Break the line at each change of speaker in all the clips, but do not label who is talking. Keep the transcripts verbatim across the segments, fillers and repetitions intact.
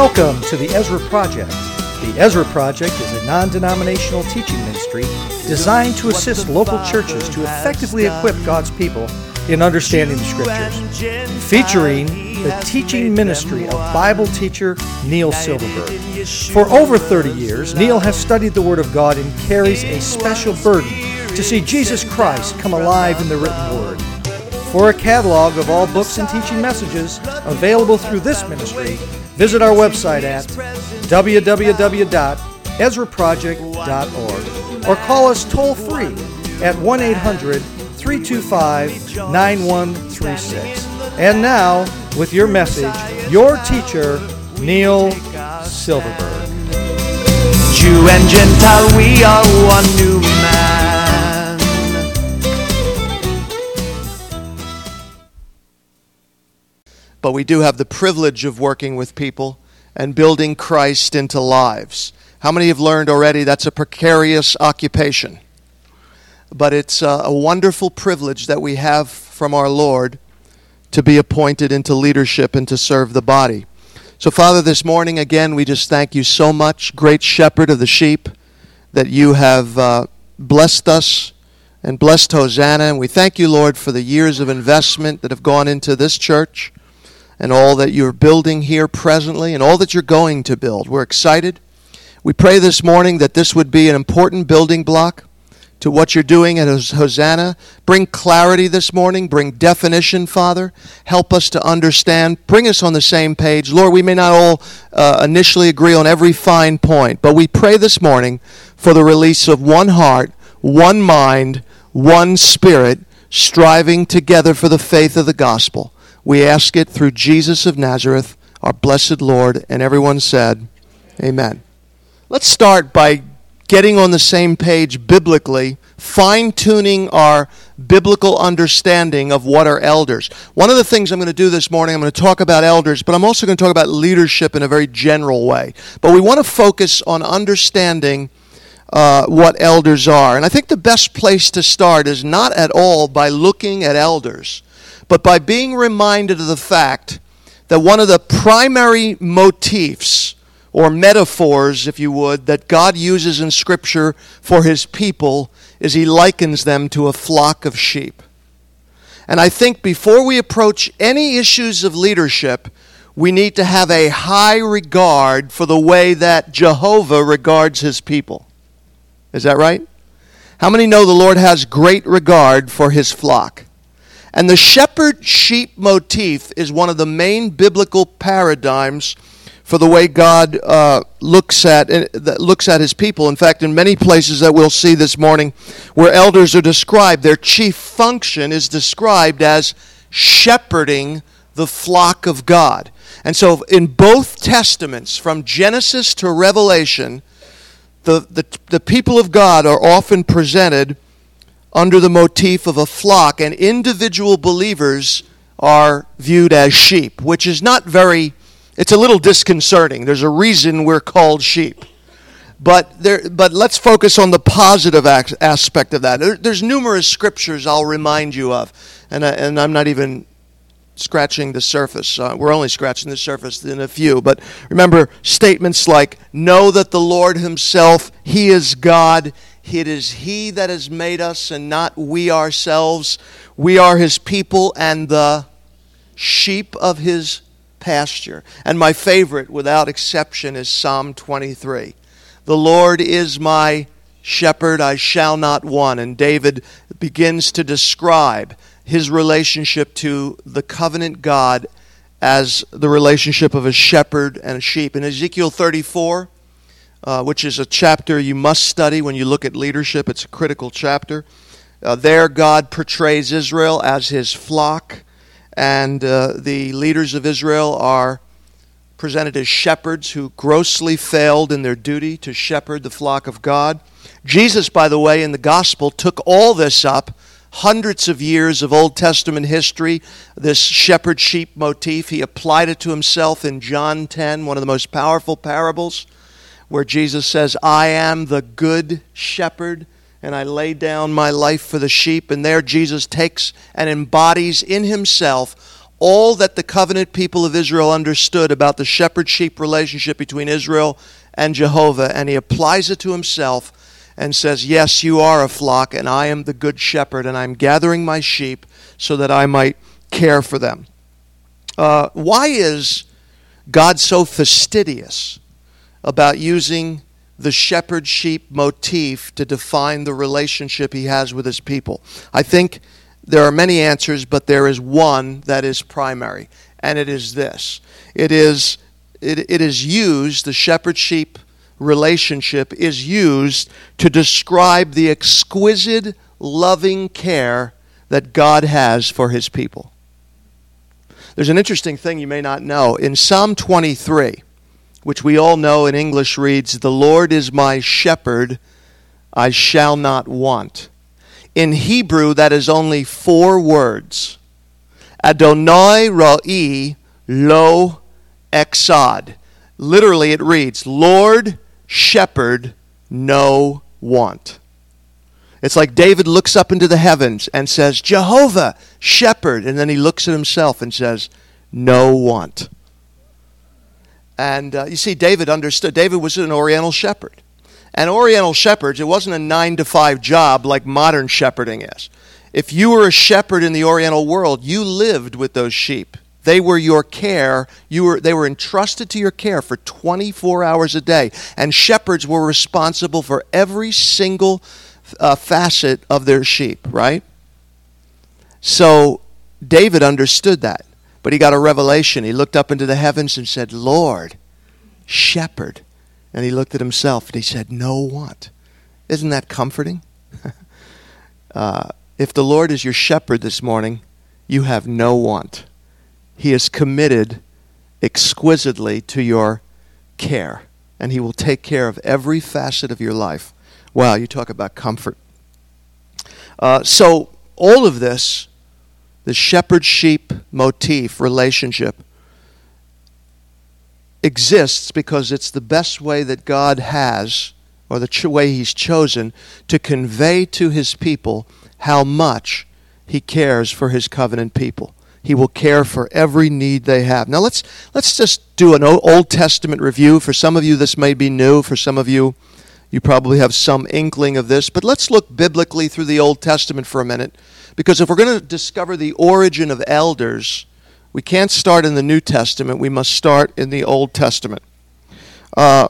Welcome to the Ezra Project. The Ezra Project is a non-denominational teaching ministry designed to assist local churches to effectively equip God's people in understanding the Scriptures, featuring the teaching ministry of Bible teacher Neil Silverberg. For over thirty years, Neil has studied the Word of God and carries a special burden to see Jesus Christ come alive in the written Word. For a catalog of all books and teaching messages available through this ministry, visit our website at w w w dot ezra project dot org or call us toll-free at one eight hundred, three two five, nine one three six. And now, with your message, your teacher, Neil Silverberg.
Jew and Gentile, we are one new man.
But we do have the privilege of working with people and building Christ into lives. How many have learned already that's a precarious occupation? But it's a, a wonderful privilege that we have from our Lord to be appointed into leadership and to serve the body. So, Father, this morning, again, we just thank you so much, great shepherd of the sheep, that you have uh, blessed us and blessed Hosanna. And we thank you, Lord, for the years of investment that have gone into this church and all that you're building here presently and all that you're going to build. We're excited. We pray this morning that this would be an important building block to what you're doing at Hosanna. Bring clarity this morning. Bring definition, Father. Help us to understand. Bring us on the same page. Lord, we may not all uh, initially agree on every fine point, but we pray this morning for the release of one heart, one mind, one spirit, striving together for the faith of the gospel. We ask it through Jesus of Nazareth, our blessed Lord, and everyone said, amen. Let's start by getting on the same page biblically, fine-tuning our biblical understanding of what are elders. One of the things I'm going to do this morning, I'm going to talk about elders, but I'm also going to talk about leadership in a very general way. But we want to focus on understanding uh, what elders are. And I think the best place to start is not at all by looking at elders, but by being reminded of the fact that one of the primary motifs or metaphors, if you would, that God uses in Scripture for his people is he likens them to a flock of sheep. And I think before we approach any issues of leadership, we need to have a high regard for the way that Jehovah regards his people. Is that right? How many know the Lord has great regard for his flock? And the shepherd-sheep motif is one of the main biblical paradigms for the way God uh, looks at uh, looks at his people. In fact, in many places that we'll see this morning where elders are described, their chief function is described as shepherding the flock of God. And so in both testaments, from Genesis to Revelation, the, the, the people of God are often presented under the motif of a flock, and individual believers are viewed as sheep, which is not very, it's a little disconcerting. There's a reason we're called sheep. But there, but let's focus on the positive aspect of that. There, there's numerous scriptures I'll remind you of, and, I, and I'm not even scratching the surface. Uh, we're only scratching the surface in a few. But remember statements like, know that the Lord himself, he is God. It is he that has made us and not we ourselves. We are his people and the sheep of his pasture. And my favorite, without exception, is Psalm twenty-three. The Lord is my shepherd, I shall not want. And David begins to describe his relationship to the covenant God as the relationship of a shepherd and a sheep. In Ezekiel thirty-four, Uh, which is a chapter you must study when you look at leadership. It's a critical chapter. Uh, there God portrays Israel as his flock, and uh, the leaders of Israel are presented as shepherds who grossly failed in their duty to shepherd the flock of God. Jesus, by the way, in the gospel took all this up, hundreds of years of Old Testament history, this shepherd-sheep motif. He applied it to himself in John ten, one of the most powerful parables, where Jesus says, I am the good shepherd, and I lay down my life for the sheep. And there Jesus takes and embodies in himself all that the covenant people of Israel understood about the shepherd-sheep relationship between Israel and Jehovah, and he applies it to himself and says, yes, you are a flock, and I am the good shepherd, and I'm gathering my sheep so that I might care for them. Uh, why is God so fastidious about using the shepherd-sheep motif to define the relationship he has with his people? I think there are many answers, but there is one that is primary, and it is this. It is, it, it is used, the shepherd-sheep relationship is used to describe the exquisite, loving care that God has for his people. There's an interesting thing you may not know. In Psalm twenty-three, which we all know in English reads, "The Lord is my shepherd, I shall not want." In Hebrew, that is only four words. Adonai ra'i lo exad. Literally it reads, Lord, shepherd, no want. It's like David looks up into the heavens and says, Jehovah, shepherd. And then he looks at himself and says, no want. And uh, you see, David understood. David was an Oriental shepherd. And Oriental shepherds, it wasn't a nine to five job like modern shepherding is. If you were a shepherd in the Oriental world, you lived with those sheep. They were your care. You were, they were entrusted to your care for twenty-four hours a day. And shepherds were responsible for every single uh, facet of their sheep, right? So David understood that. But he got a revelation. He looked up into the heavens and said, Lord, shepherd. And he looked at himself and he said, no want. Isn't that comforting? uh, if the Lord is your shepherd this morning, you have no want. He is committed exquisitely to your care. And he will take care of every facet of your life. Wow, you talk about comfort. Uh, so all of this, the shepherd-sheep motif relationship, exists because it's the best way that God has, or the ch- way he's chosen, to convey to his people how much he cares for his covenant people. He will care for every need they have. Now let's let's just do an Old Testament review. For some of you this may be new. For some of you, you probably have some inkling of this. But let's look biblically through the Old Testament for a minute. Because if we're going to discover the origin of elders, we can't start in the New Testament. We must start in the Old Testament. Uh,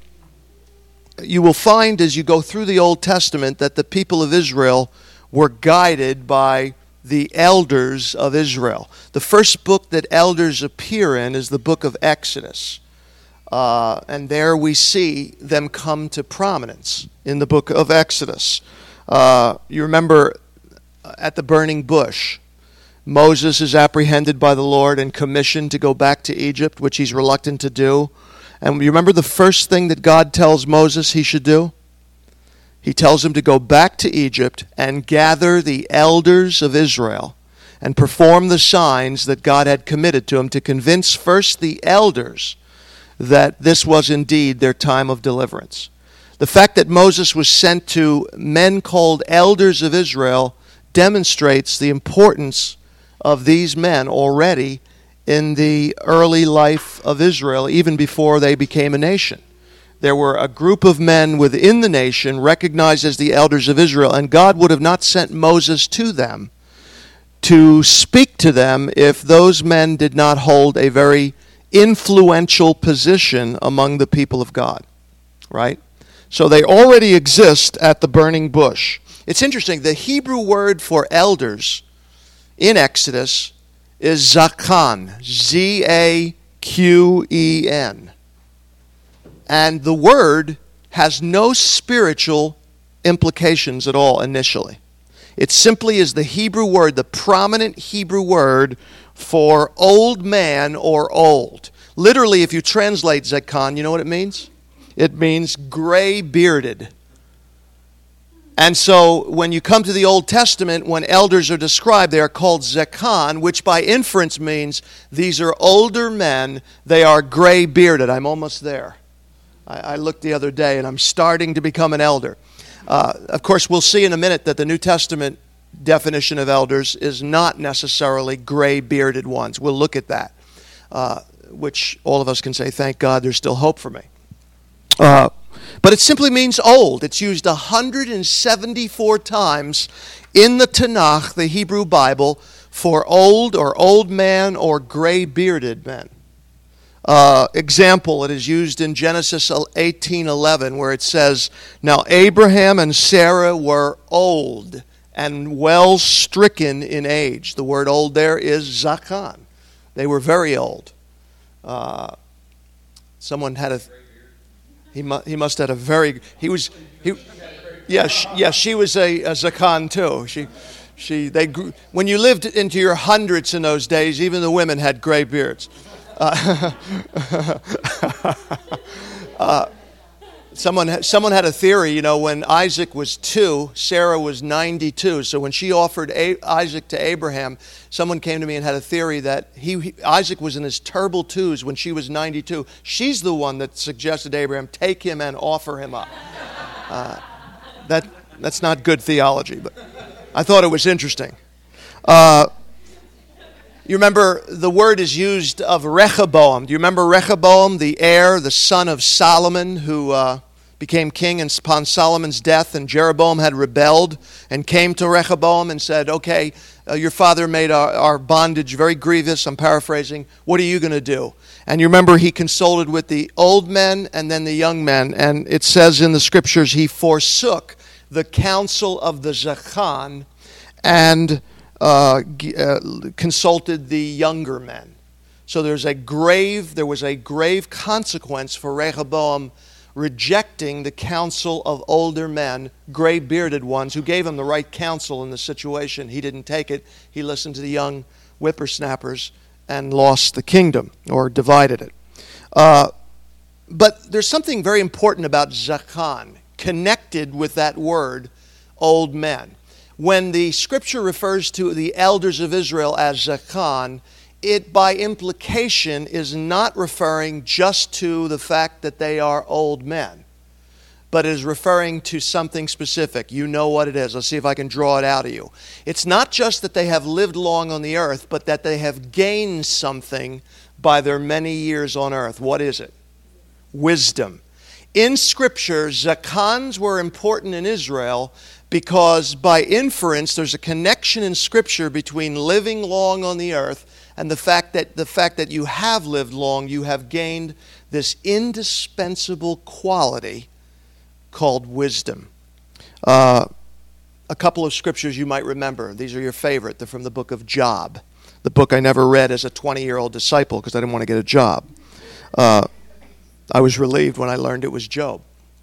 you will find as you go through the Old Testament that the people of Israel were guided by the elders of Israel. The first book that elders appear in is the book of Exodus. Uh, and there we see them come to prominence in the book of Exodus. Uh, you remember at the burning bush, Moses is apprehended by the Lord and commissioned to go back to Egypt, which he's reluctant to do. And you remember the first thing that God tells Moses he should do? He tells him to go back to Egypt and gather the elders of Israel and perform the signs that God had committed to him to convince first the elders that this was indeed their time of deliverance. The fact that Moses was sent to men called elders of Israel demonstrates the importance of these men already in the early life of Israel, even before they became a nation. There were a group of men within the nation recognized as the elders of Israel, and God would have not sent Moses to them to speak to them if those men did not hold a very influential position among the people of God, right? So they already exist at the burning bush. It's interesting, the Hebrew word for elders in Exodus is zakan, Z A Q E N. And the word has no spiritual implications at all initially. It simply is the Hebrew word, the prominent Hebrew word for old man or old. Literally, if you translate zakan, you know what it means? It means gray-bearded. And so when you come to the Old Testament, when elders are described, they are called zakan, which by inference means these are older men. They are gray-bearded. I'm almost there. I, I looked the other day, and I'm starting to become an elder. Uh, of course, we'll see in a minute that the New Testament definition of elders is not necessarily gray-bearded ones. We'll look at that, uh, which all of us can say, thank God there's still hope for me. Uh, but it simply means old. It's used one hundred seventy-four times in the Tanakh, the Hebrew Bible, for old or old man or gray-bearded men. Uh, example, it is used in Genesis eighteen eleven, where it says, "Now Abraham and Sarah were old and well stricken in age." The word old there is zakan. They were very old. Uh, someone had a... He, mu- he must have had a very... He was... He, yeah, she, yeah, she was a, a zakan too. She... She, they grew, when you lived into your hundreds in those days, even the women had gray beards. Uh, uh, someone, someone had a theory, you know, when Isaac was two, Sarah was ninety-two. So when she offered a- Isaac to Abraham, someone came to me and had a theory that he, he Isaac was in his terrible twos when she was ninety-two. She's the one that suggested to Abraham, take him and offer him up. Uh, that that's not good theology, but I thought it was interesting. Uh, you remember the word is used of Rehoboam. Do you remember Rehoboam, the heir, the son of Solomon, who uh, became king upon Solomon's death, and Jeroboam had rebelled and came to Rehoboam and said, okay, uh, your father made our, our bondage very grievous. I'm paraphrasing. What are you going to do? And you remember he consulted with the old men and then the young men. And it says in the scriptures, he forsook the counsel of the Zachan and uh, uh, consulted the younger men. So there's a grave, there was a grave consequence for Rehoboam rejecting the counsel of older men, gray-bearded ones, who gave him the right counsel in the situation. He didn't take it. He listened to the young whippersnappers and lost the kingdom, or divided it. Uh, but there's something very important about Zachan, connected with that word, old men. When the scripture refers to the elders of Israel as Zachan, it by implication is not referring just to the fact that they are old men, but is referring to something specific. You know what it is. Let's see if I can draw it out of you. It's not just that they have lived long on the earth, but that they have gained something by their many years on earth. What is it? Wisdom. In Scripture, Zachans were important in Israel because by inference there's a connection in Scripture between living long on the earth and the fact that the fact that you have lived long, you have gained this indispensable quality called wisdom. Uh, a couple of scriptures you might remember. These are your favorite. They're from the book of Job, the book I never read as a twenty-year-old disciple because I didn't want to get a job. Uh, I was relieved when I learned it was Job.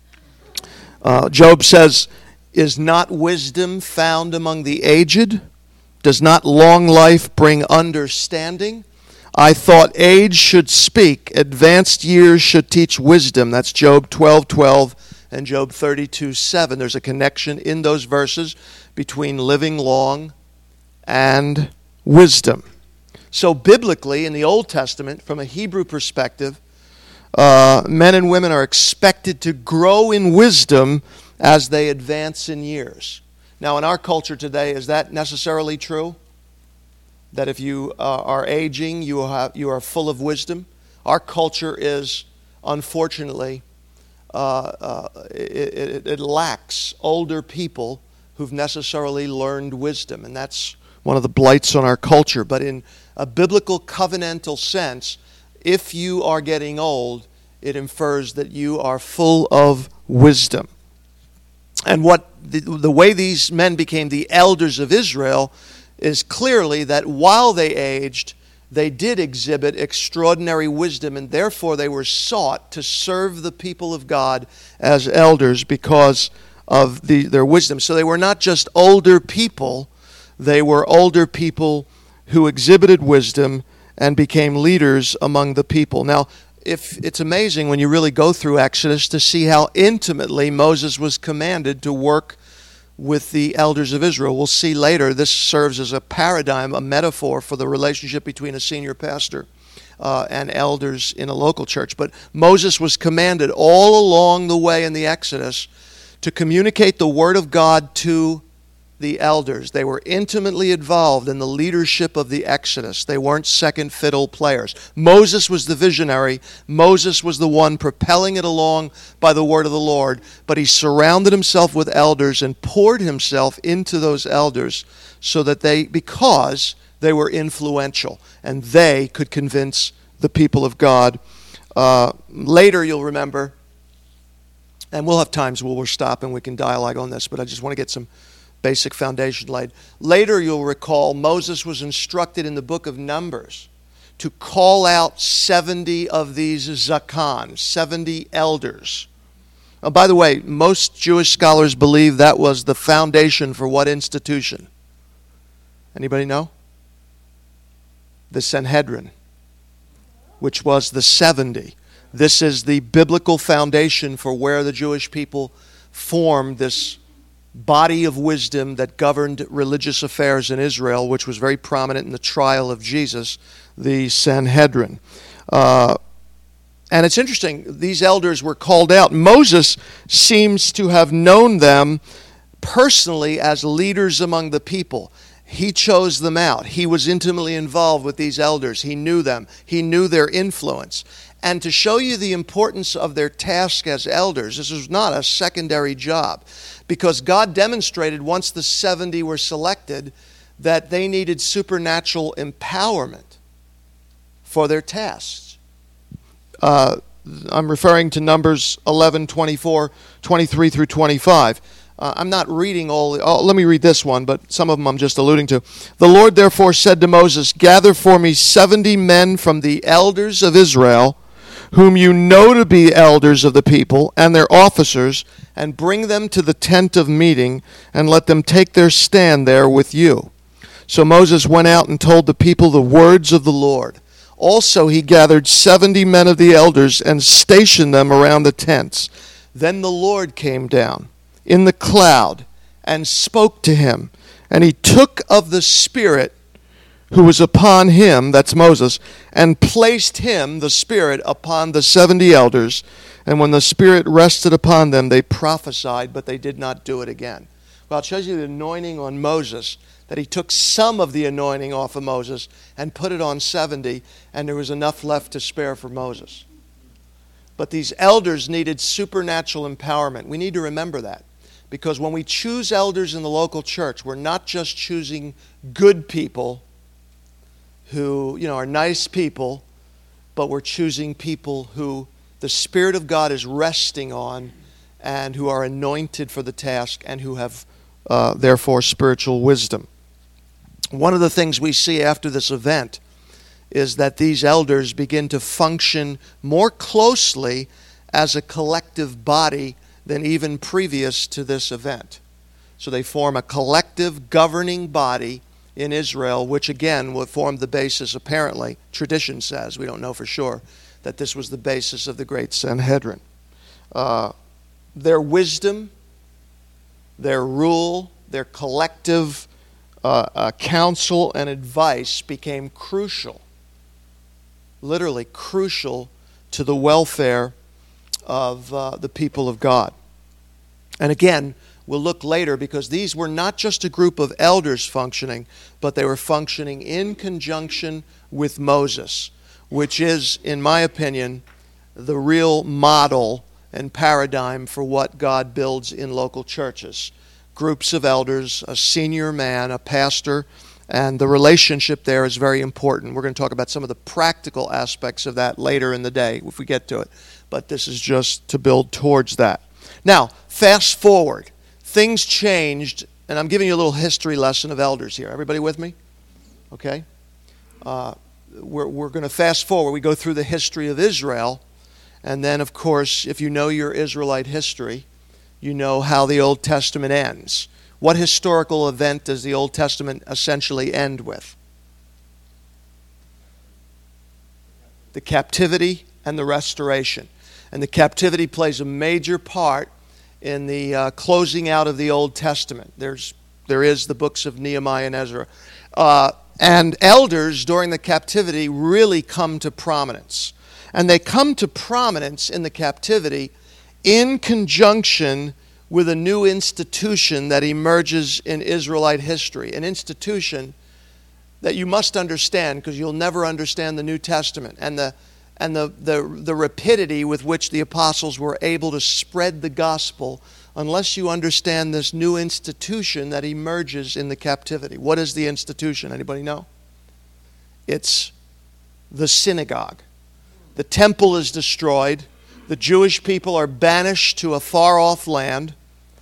Uh, Job says, "Is not wisdom found among the aged? Does not long life bring understanding? I thought age should speak, advanced years should teach wisdom." That's Job twelve twelve and Job thirty-two seven. There's a connection in those verses between living long and wisdom. So biblically, in the Old Testament, from a Hebrew perspective, Uh, men and women are expected to grow in wisdom as they advance in years. Now, in our culture today, is that necessarily true? That if you uh, are aging, you have, you are full of wisdom? Our culture is, unfortunately, uh, uh, it, it, it lacks older people who've necessarily learned wisdom, and that's one of the blights on our culture. But in a biblical covenantal sense, if you are getting old, it infers that you are full of wisdom. And what the, the way these men became the elders of Israel is clearly that while they aged, they did exhibit extraordinary wisdom, and therefore they were sought to serve the people of God as elders because of the, their wisdom. So they were not just older people, they were older people who exhibited wisdom and became leaders among the people. Now, if it's amazing when you really go through Exodus to see how intimately Moses was commanded to work with the elders of Israel. We'll see later this serves as a paradigm, a metaphor for the relationship between a senior pastor uh, and elders in a local church. But Moses was commanded all along the way in the Exodus to communicate the word of God to the elders. They were intimately involved in the leadership of the Exodus. They weren't second fiddle players. Moses was the visionary. Moses was the one propelling it along by the word of the Lord, but he surrounded himself with elders and poured himself into those elders so that they, because they were influential and they could convince the people of God. Uh, later you'll remember, and we'll have times where we'll stop and we can dialogue on this, but I just want to get some basic foundation laid. Later you'll recall Moses was instructed in the book of Numbers to call out seventy of these zakan, seventy elders. Oh, by the way, most Jewish scholars believe that was the foundation for what institution? Anybody know? The Sanhedrin, which was the seventy. This is the biblical foundation for where the Jewish people formed this body of wisdom that governed religious affairs in Israel, which was very prominent in the trial of Jesus, the Sanhedrin. Uh, and it's interesting, these elders were called out. Moses seems to have known them personally as leaders among the people. He chose them out. He was intimately involved with these elders. He knew them. He knew their influence. And to show you the importance of their task as elders, this was not a secondary job, because God demonstrated once the seventy were selected that they needed supernatural empowerment for their tasks. Uh, I'm referring to Numbers eleven, twenty-four, twenty-three through twenty-five. Uh, I'm not reading all, oh, let me read this one, but some of them I'm just alluding to. The Lord therefore said to Moses, "Gather for me seventy men from the elders of Israel, whom you know to be elders of the people, and their officers, and bring them to the tent of meeting, and let them take their stand there with you." So Moses went out and told the people the words of the Lord. Also he gathered seventy men of the elders and stationed them around the tents. Then the Lord came down in the cloud and spoke to him, and he took of the Spirit who was upon him, that's Moses, and placed him, the Spirit, upon the seventy elders. And when the Spirit rested upon them, they prophesied, but they did not do it again. Well, it shows you the anointing on Moses, that he took some of the anointing off of Moses and put it on seventy, and there was enough left to spare for Moses. But these elders needed supernatural empowerment. We need to remember that. Because when we choose elders in the local church, we're not just choosing good people who, you know, are nice people, but we're choosing people who the Spirit of God is resting on and who are anointed for the task and who have, uh, therefore, spiritual wisdom. One of the things we see after this event is that these elders begin to function more closely as a collective body than even previous to this event. So they form a collective governing body in Israel, which again would form the basis, apparently, tradition says, we don't know for sure, that this was the basis of the great Sanhedrin. Uh, their wisdom, their rule, their collective uh, uh, counsel and advice became crucial, literally crucial to the welfare of uh, the people of God. And again, we'll look later, because these were not just a group of elders functioning, but they were functioning in conjunction with Moses, which is, in my opinion, the real model and paradigm for what God builds in local churches. Groups of elders, a senior man, a pastor, and the relationship there is very important. We're going to talk about some of the practical aspects of that later in the day if we get to it. But this is just to build towards that. Now, fast forward. Things changed, and I'm giving you a little history lesson of elders here. Everybody with me? Okay? Uh, we're we're going to fast forward. We go through the history of Israel, and then, of course, if you know your Israelite history, you know how the Old Testament ends. What historical event does the Old Testament essentially end with? The captivity and the restoration. And the captivity plays a major part in the uh, closing out of the Old Testament. There's, there is the books of Nehemiah and Ezra. Uh, and elders during the captivity really come to prominence. And they come to prominence in the captivity in conjunction with a new institution that emerges in Israelite history, an institution that you must understand because you'll never understand the New Testament and the and the, the, the rapidity with which the apostles were able to spread the gospel unless you understand this new institution that emerges in the captivity. What is the institution? Anybody know? It's the synagogue. The temple is destroyed. The Jewish people are banished to a far-off land.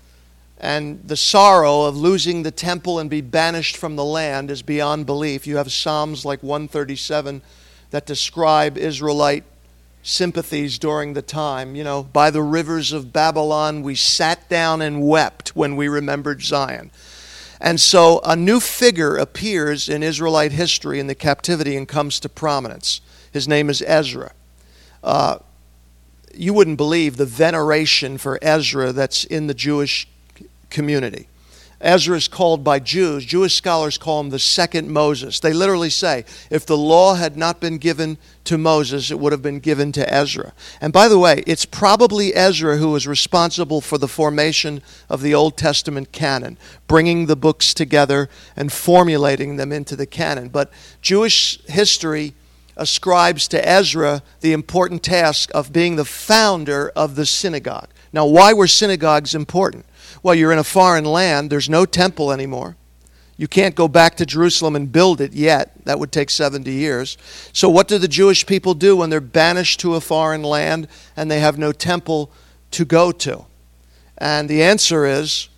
And the sorrow of losing the temple and be banished from the land is beyond belief. You have Psalms like one thirty-seven that describe Israelite sympathies during the time. You know, by the rivers of Babylon we sat down and wept when we remembered Zion. And so a new figure appears in Israelite history in the captivity and comes to prominence. His name is Ezra. Uh, you wouldn't believe the veneration for Ezra that's in the Jewish community. Ezra is called by Jews. Jewish scholars call him the second Moses. They literally say, if the law had not been given to Moses, it would have been given to Ezra. And by the way, it's probably Ezra who was responsible for the formation of the Old Testament canon, bringing the books together and formulating them into the canon. But Jewish history ascribes to Ezra the important task of being the founder of the synagogue. Now, why were synagogues important? Well, you're in a foreign land. There's no temple anymore. You can't go back to Jerusalem and build it yet. That would take seventy years. So what do the Jewish people do when they're banished to a foreign land and they have no temple to go to? And the answer is,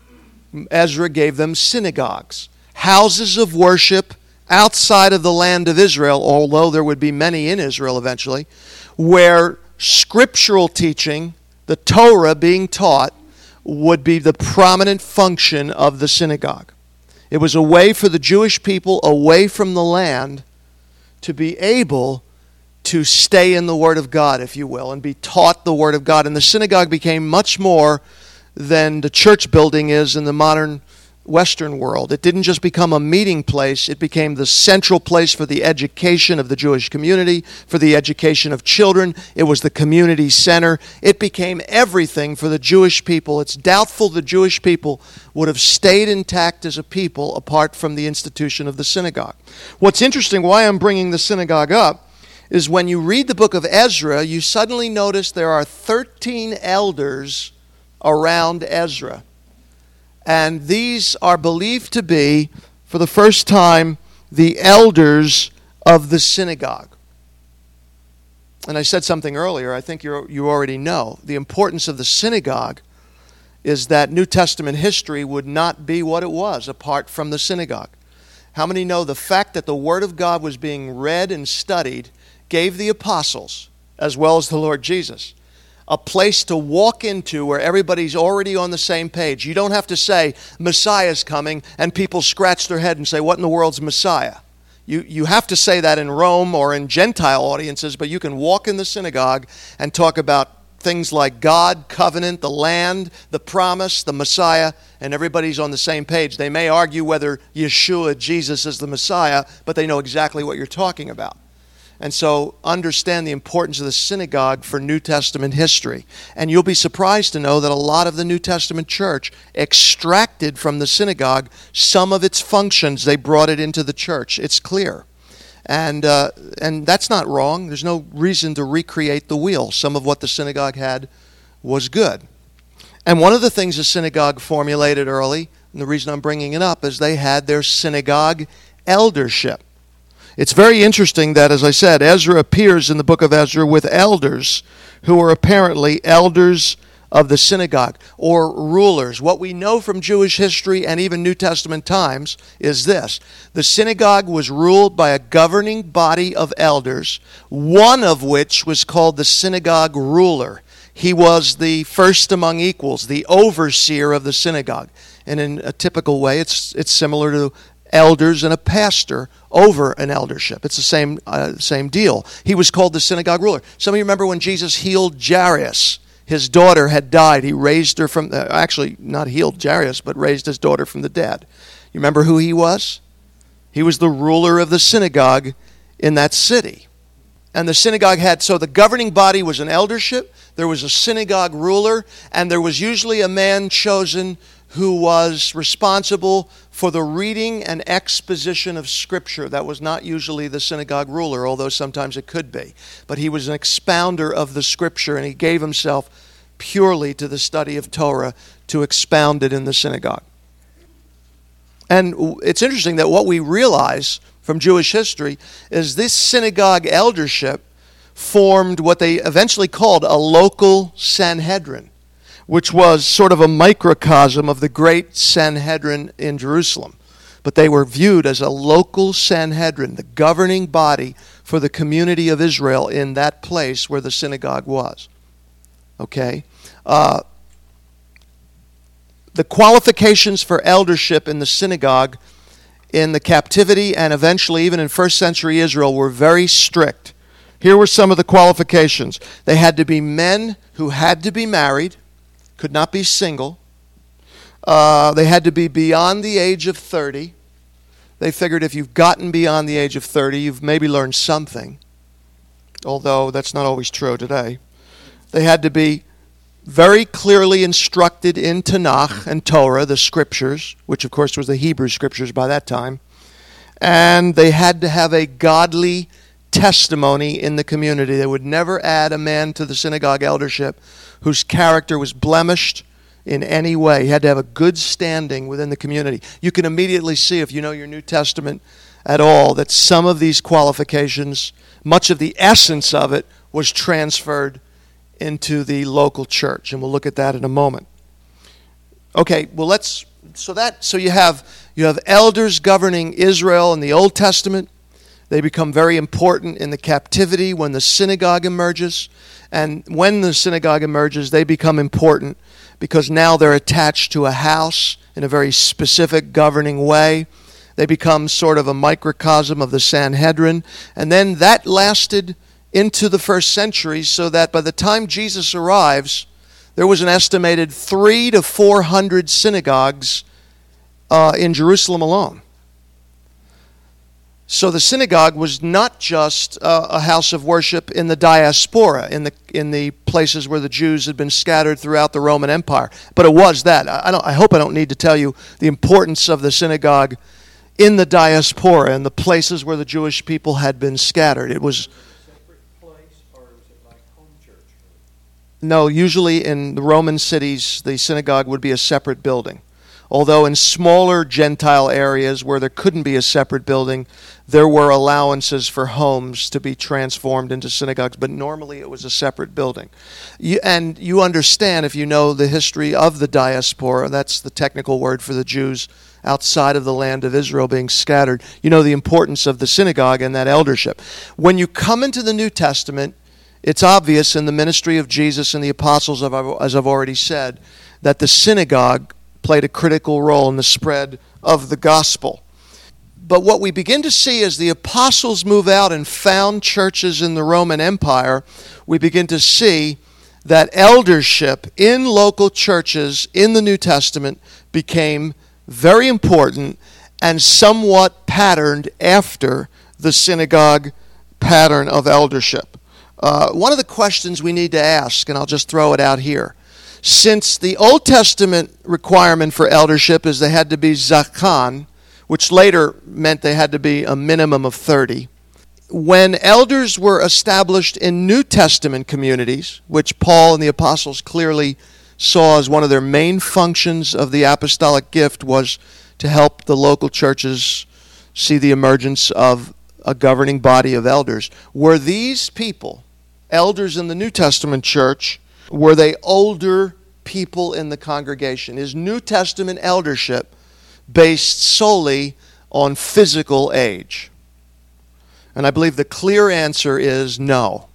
Ezra gave them synagogues, houses of worship outside of the land of Israel, although there would be many in Israel eventually, where scriptural teaching, the Torah being taught, would be the prominent function of the synagogue. It was a way for the Jewish people away from the land to be able to stay in the Word of God, if you will, and be taught the Word of God. And the synagogue became much more than the church building is in the modern Western world. It didn't just become a meeting place, it became the central place for the education of the Jewish community, for the education of children. It was the community center. It became everything for the Jewish people. It's doubtful the Jewish people would have stayed intact as a people apart from the institution of the synagogue. What's interesting, why I'm bringing the synagogue up, is when you read the book of Ezra, you suddenly notice there are thirteen elders around Ezra. And these are believed to be, for the first time, the elders of the synagogue. And I said something earlier, I think you you already know. The importance of the synagogue is that New Testament history would not be what it was apart from the synagogue. How many know the fact that the Word of God was being read and studied gave the apostles, as well as the Lord Jesus, a place to walk into where everybody's already on the same page. You don't have to say, Messiah's coming, and people scratch their head and say, what in the world's Messiah? You, you have to say that in Rome or in Gentile audiences, but you can walk in the synagogue and talk about things like God, covenant, the land, the promise, the Messiah, and everybody's on the same page. They may argue whether Yeshua, Jesus, is the Messiah, but they know exactly what you're talking about. And so understand the importance of the synagogue for New Testament history. And you'll be surprised to know that a lot of the New Testament church extracted from the synagogue some of its functions. They brought it into the church. It's clear. And uh, and that's not wrong. There's no reason to recreate the wheel. Some of what the synagogue had was good. And one of the things the synagogue formulated early, and the reason I'm bringing it up, is they had their synagogue eldership. It's very interesting that, as I said, Ezra appears in the book of Ezra with elders who are apparently elders of the synagogue or rulers. What we know from Jewish history and even New Testament times is this. The synagogue was ruled by a governing body of elders, one of which was called the synagogue ruler. He was the first among equals, the overseer of the synagogue. And in a typical way, it's it's similar to elders and a pastor over an eldership. It's the same uh, same deal. He was called the synagogue ruler. Some of you remember when Jesus healed Jairus. His daughter had died. He raised her from, uh, actually not healed Jairus, but raised his daughter from the dead. You remember who he was? He was the ruler of the synagogue in that city. And the synagogue had, so the governing body was an eldership, there was a synagogue ruler, and there was usually a man chosen who was responsible for the reading and exposition of Scripture. That was not usually the synagogue ruler, although sometimes it could be. But he was an expounder of the Scripture, and he gave himself purely to the study of Torah to expound it in the synagogue. And it's interesting that what we realize from Jewish history is this synagogue eldership formed what they eventually called a local Sanhedrin, which was sort of a microcosm of the great Sanhedrin in Jerusalem. But they were viewed as a local Sanhedrin, the governing body for the community of Israel in that place where the synagogue was. Okay? Uh, the qualifications for eldership in the synagogue in the captivity and eventually even in first century Israel were very strict. Here were some of the qualifications. They had to be men who had to be married, could not be single. Uh, they had to be beyond the age of thirty. They figured if you've gotten beyond the age of thirty, you've maybe learned something, although that's not always true today. They had to be very clearly instructed in Tanakh and Torah, the scriptures, which of course was the Hebrew scriptures by that time. And they had to have a godly testimony in the community. They would never add a man to the synagogue eldership whose character was blemished in any way. He had to have a good standing within the community. You can immediately see, if you know your New Testament at all, that some of these qualifications, much of the essence of it, was transferred into the local church, and we'll look at that in a moment. Okay, well let's so that so you have you have elders governing Israel in the Old Testament. They become very important in the captivity when the synagogue emerges, and when the synagogue emerges, they become important because now they're attached to a house in a very specific governing way. They become sort of a microcosm of the Sanhedrin, and then that lasted into the first century, so that by the time Jesus arrives, there was an estimated three to four hundred synagogues uh, in Jerusalem alone. So the synagogue was not just uh, a house of worship in the diaspora, in the in the places where the Jews had been scattered throughout the Roman Empire, but it was that. I don't. I hope I don't need to tell you the importance of the synagogue in the diaspora, in the places where the Jewish people had been scattered. It was. No, usually in the Roman cities, the synagogue would be a separate building. Although in smaller Gentile areas where there couldn't be a separate building, there were allowances for homes to be transformed into synagogues, but normally it was a separate building. You, and you understand, if you know the history of the diaspora, that's the technical word for the Jews outside of the land of Israel being scattered, you know the importance of the synagogue and that eldership. When you come into the New Testament, it's obvious in the ministry of Jesus and the apostles, as I've already said, that the synagogue played a critical role in the spread of the gospel. But what we begin to see as the apostles move out and found churches in the Roman Empire, we begin to see that eldership in local churches in the New Testament became very important and somewhat patterned after the synagogue pattern of eldership. Uh, one of the questions we need to ask, and I'll just throw it out here, since the Old Testament requirement for eldership is they had to be zakan, which later meant they had to be a minimum of thirty, when elders were established in New Testament communities, which Paul and the apostles clearly saw as one of their main functions of the apostolic gift, was to help the local churches see the emergence of a governing body of elders. Were these people, elders in the New Testament church, were they older people in the congregation? Is New Testament eldership based solely on physical age? And I believe the clear answer is no.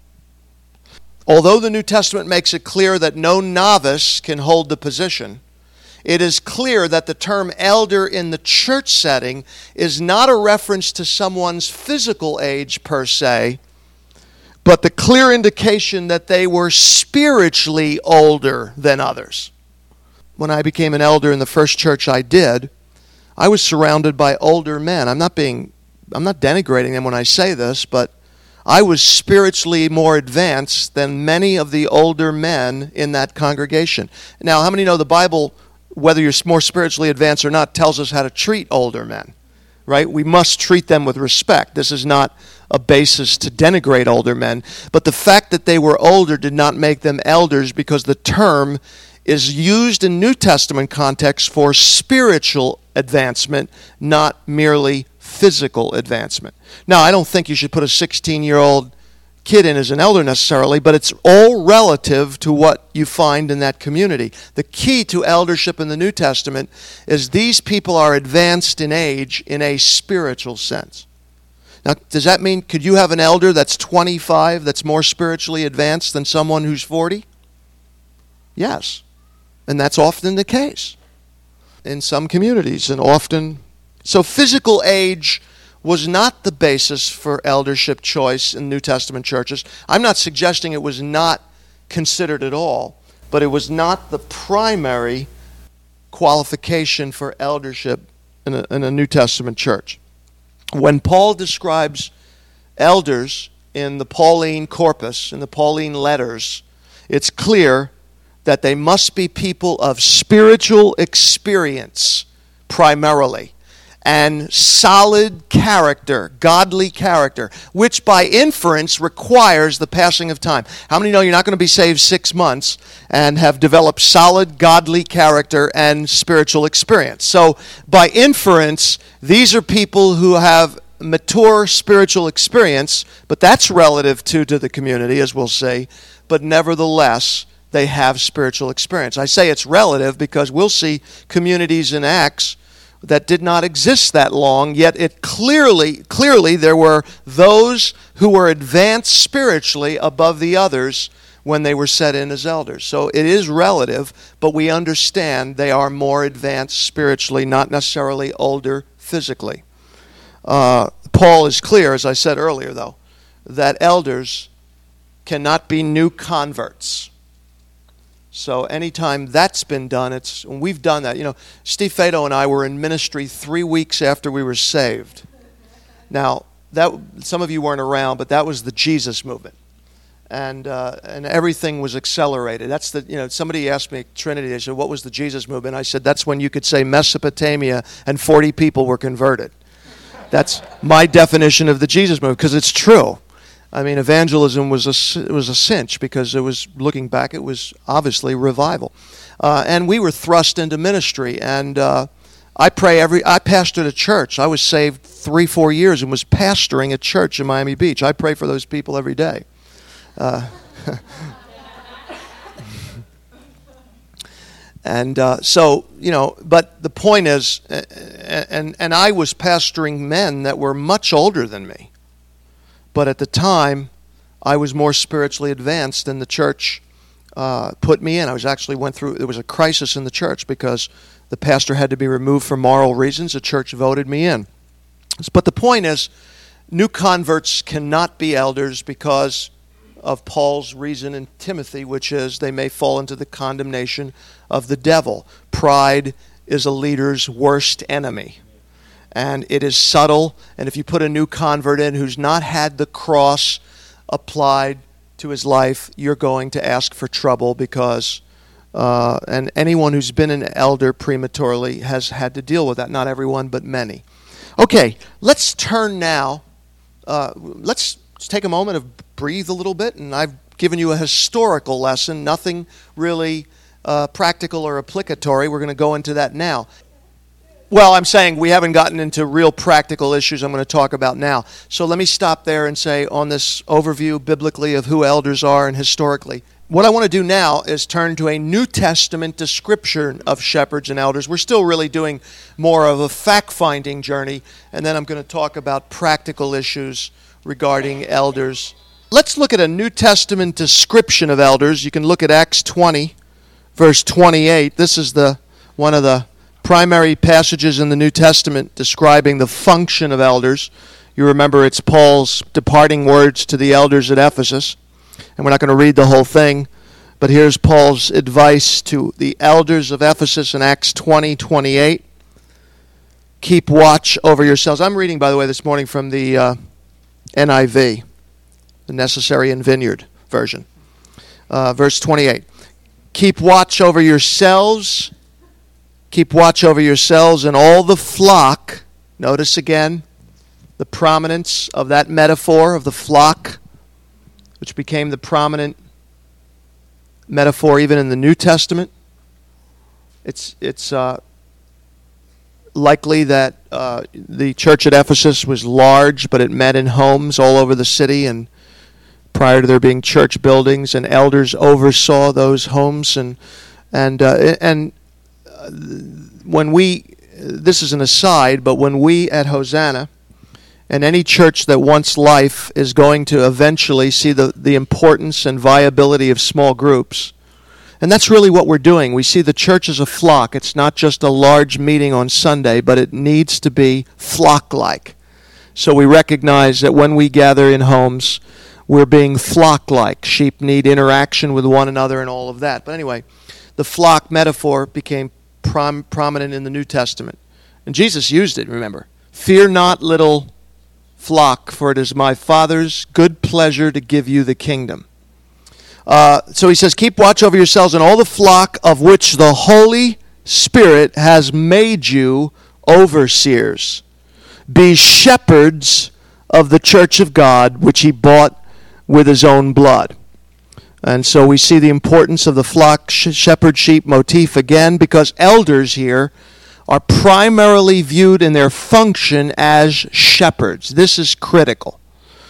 Although the New Testament makes it clear that no novice can hold the position, it is clear that the term elder in the church setting is not a reference to someone's physical age per se, but the clear indication that they were spiritually older than others. When I became an elder in the first church I did, I was surrounded by older men. I'm not being, I'm not denigrating them when I say this, but I was spiritually more advanced than many of the older men in that congregation. Now, how many know the Bible, whether you're more spiritually advanced or not, tells us how to treat older men, right? We must treat them with respect. This is not a basis to denigrate older men. But the fact that they were older did not make them elders, because the term is used in New Testament context for spiritual advancement, not merely physical advancement. Now, I don't think you should put a sixteen-year-old kid in as an elder necessarily, but it's all relative to what you find in that community. The key to eldership in the New Testament is these people are advanced in age in a spiritual sense. Now, does that mean, could you have an elder that's twenty-five that's more spiritually advanced than someone who's forty? Yes. And that's often the case in some communities, and often. So physical age was not the basis for eldership choice in New Testament churches. I'm not suggesting it was not considered at all, but it was not the primary qualification for eldership in a, in a New Testament church. When Paul describes elders in the Pauline corpus, in the Pauline letters, it's clear that they must be people of spiritual experience primarily, and solid character, godly character, which by inference requires the passing of time. How many know you're not going to be saved six months and have developed solid godly character and spiritual experience? So by inference, these are people who have mature spiritual experience, but that's relative to, to the community, as we'll see, but nevertheless, they have spiritual experience. I say it's relative because we'll see communities in Acts that did not exist that long, yet it clearly, clearly there were those who were advanced spiritually above the others when they were set in as elders. So it is relative, but we understand they are more advanced spiritually, not necessarily older physically. Uh, Paul is clear, as I said earlier, though, that elders cannot be new converts. So anytime that's been done, it's we've done that. You know, Steve Fado and I were in ministry three weeks after we were saved. Now, that some of you weren't around, but that was the Jesus movement, and uh, and everything was accelerated. That's the you know somebody asked me at Trinity, they said, what was the Jesus movement? I said, that's when you could say Mesopotamia and forty people were converted. That's my definition of the Jesus movement, because it's true. I mean, evangelism was a, it was a cinch, because it was, looking back, it was obviously revival. Uh, and we were thrust into ministry, and uh, I pray every, I pastored a church. I was saved three, four years and was pastoring a church in Miami Beach. I pray for those people every day. Uh, and uh, so, you know, but the point is, and, and I was pastoring men that were much older than me. But at the time, I was more spiritually advanced than the church uh, put me in. I was actually went through, there was a crisis in the church because the pastor had to be removed for moral reasons. The church voted me in. But the point is, new converts cannot be elders because of Paul's reason in Timothy, which is they may fall into the condemnation of the devil. Pride is a leader's worst enemy. And it is subtle, and if you put a new convert in who's not had the cross applied to his life, you're going to ask for trouble, because, uh, and anyone who's been an elder prematurely has had to deal with that. Not everyone, but many. Okay, let's turn now, uh, let's take a moment to breathe a little bit, and I've given you a historical lesson, nothing really uh, practical or applicatory. We're going to go into that now. Well, I'm saying we haven't gotten into real practical issues I'm going to talk about now. So let me stop there and say, on this overview biblically of who elders are and historically, what I want to do now is turn to a New Testament description of shepherds and elders. We're still really doing more of a fact-finding journey, and then I'm going to talk about practical issues regarding elders. Let's look at a New Testament description of elders. You can look at Acts twenty, verse twenty-eight. This is the one of the primary passages in the New Testament describing the function of elders. You remember it's Paul's departing words to the elders at Ephesus. And we're not going to read the whole thing, but here's Paul's advice to the elders of Ephesus in Acts twenty, twenty-eight. Keep watch over yourselves. I'm reading, by the way, this morning from the uh, N I V. the Necessary and Vineyard version. Uh, verse twenty-eight. Keep watch over yourselves. Keep watch over yourselves and all the flock. Notice again the prominence of that metaphor of the flock, which became the prominent metaphor even in the New Testament. It's it's uh, likely that uh, the church at Ephesus was large, but it met in homes all over the city, and prior to there being church buildings, and elders oversaw those homes. And and uh, and when we, this is an aside, but when we at Hosanna, and any church that wants life is going to eventually see the, the importance and viability of small groups. And that's really what we're doing. We see the church as a flock. It's not just a large meeting on Sunday, but it needs to be flock-like. So we recognize that when we gather in homes, we're being flock-like. Sheep need interaction with one another and all of that. But anyway, the flock metaphor became prom- prominent in the New Testament. And Jesus used it, remember. Fear not, little flock, for it is my Father's good pleasure to give you the kingdom. Uh, so he says, keep watch over yourselves and all the flock of which the Holy Spirit has made you overseers. Be shepherds of the church of God, which he bought with his own blood. And so we see the importance of the flock sh- shepherd sheep motif again, because elders here are primarily viewed in their function as shepherds. This is critical.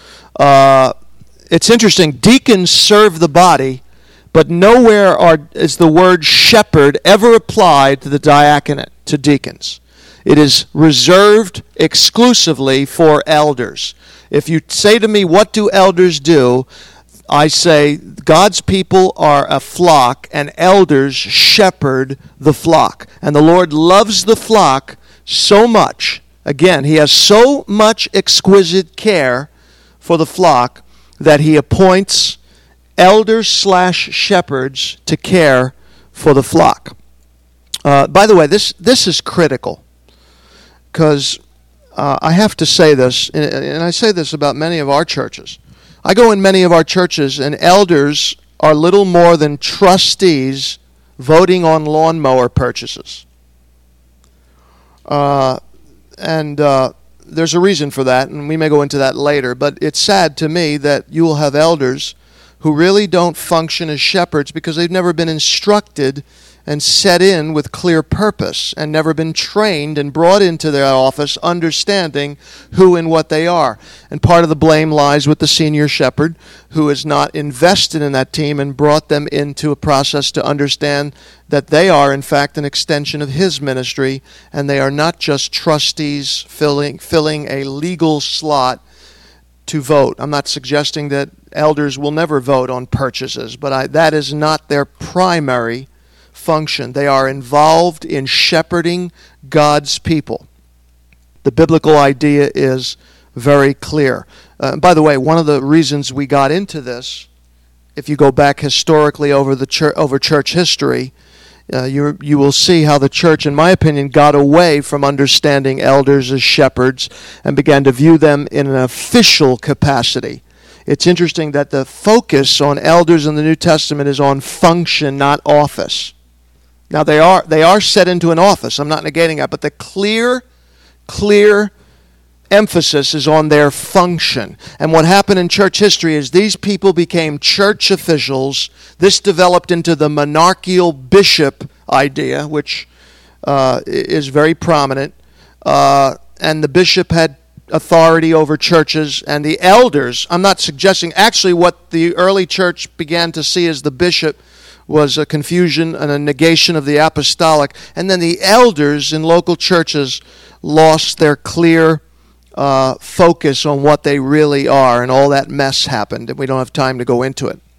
Uh, it's interesting. Deacons serve the body, but nowhere are, is the word shepherd ever applied to the diaconate, to deacons. It is reserved exclusively for elders. If you say to me, what do elders do? I say, God's people are a flock, and elders shepherd the flock. And the Lord loves the flock so much. Again, he has so much exquisite care for the flock that he appoints elders slash shepherds to care for the flock. Uh, by the way, this, this is critical, because uh, I have to say this, and, and I say this about many of our churches. I go in many of our churches, and elders are little more than trustees voting on lawnmower purchases. Uh, and uh, there's a reason for that, and we may go into that later, but it's sad to me that you will have elders who really don't function as shepherds because they've never been instructed and set in with clear purpose, and never been trained and brought into their office understanding who and what they are. And part of the blame lies with the senior shepherd, who is not invested in that team and brought them into a process to understand that they are, in fact, an extension of his ministry, and they are not just trustees filling, filling a legal slot to vote. I'm not suggesting that elders will never vote on purchases, but I, that is not their primary function. They are involved in shepherding God's people. The biblical idea is very clear. Uh, by the way, one of the reasons we got into this, if you go back historically over the church, over church history, uh, you you will see how the church, in my opinion, got away from understanding elders as shepherds and began to view them in an official capacity. It's interesting that the focus on elders in the New Testament is on function, not office. Now, they are they are set into an office. I'm not negating that. But the clear, clear emphasis is on their function. And what happened in church history is these people became church officials. This developed into the monarchical bishop idea, which uh, is very prominent. Uh, and the bishop had authority over churches. And the elders, I'm not suggesting, actually what the early church began to see as the bishop was a confusion and a negation of the apostolic. And then the elders in local churches lost their clear uh, focus on what they really are, and all that mess happened, and we don't have time to go into it.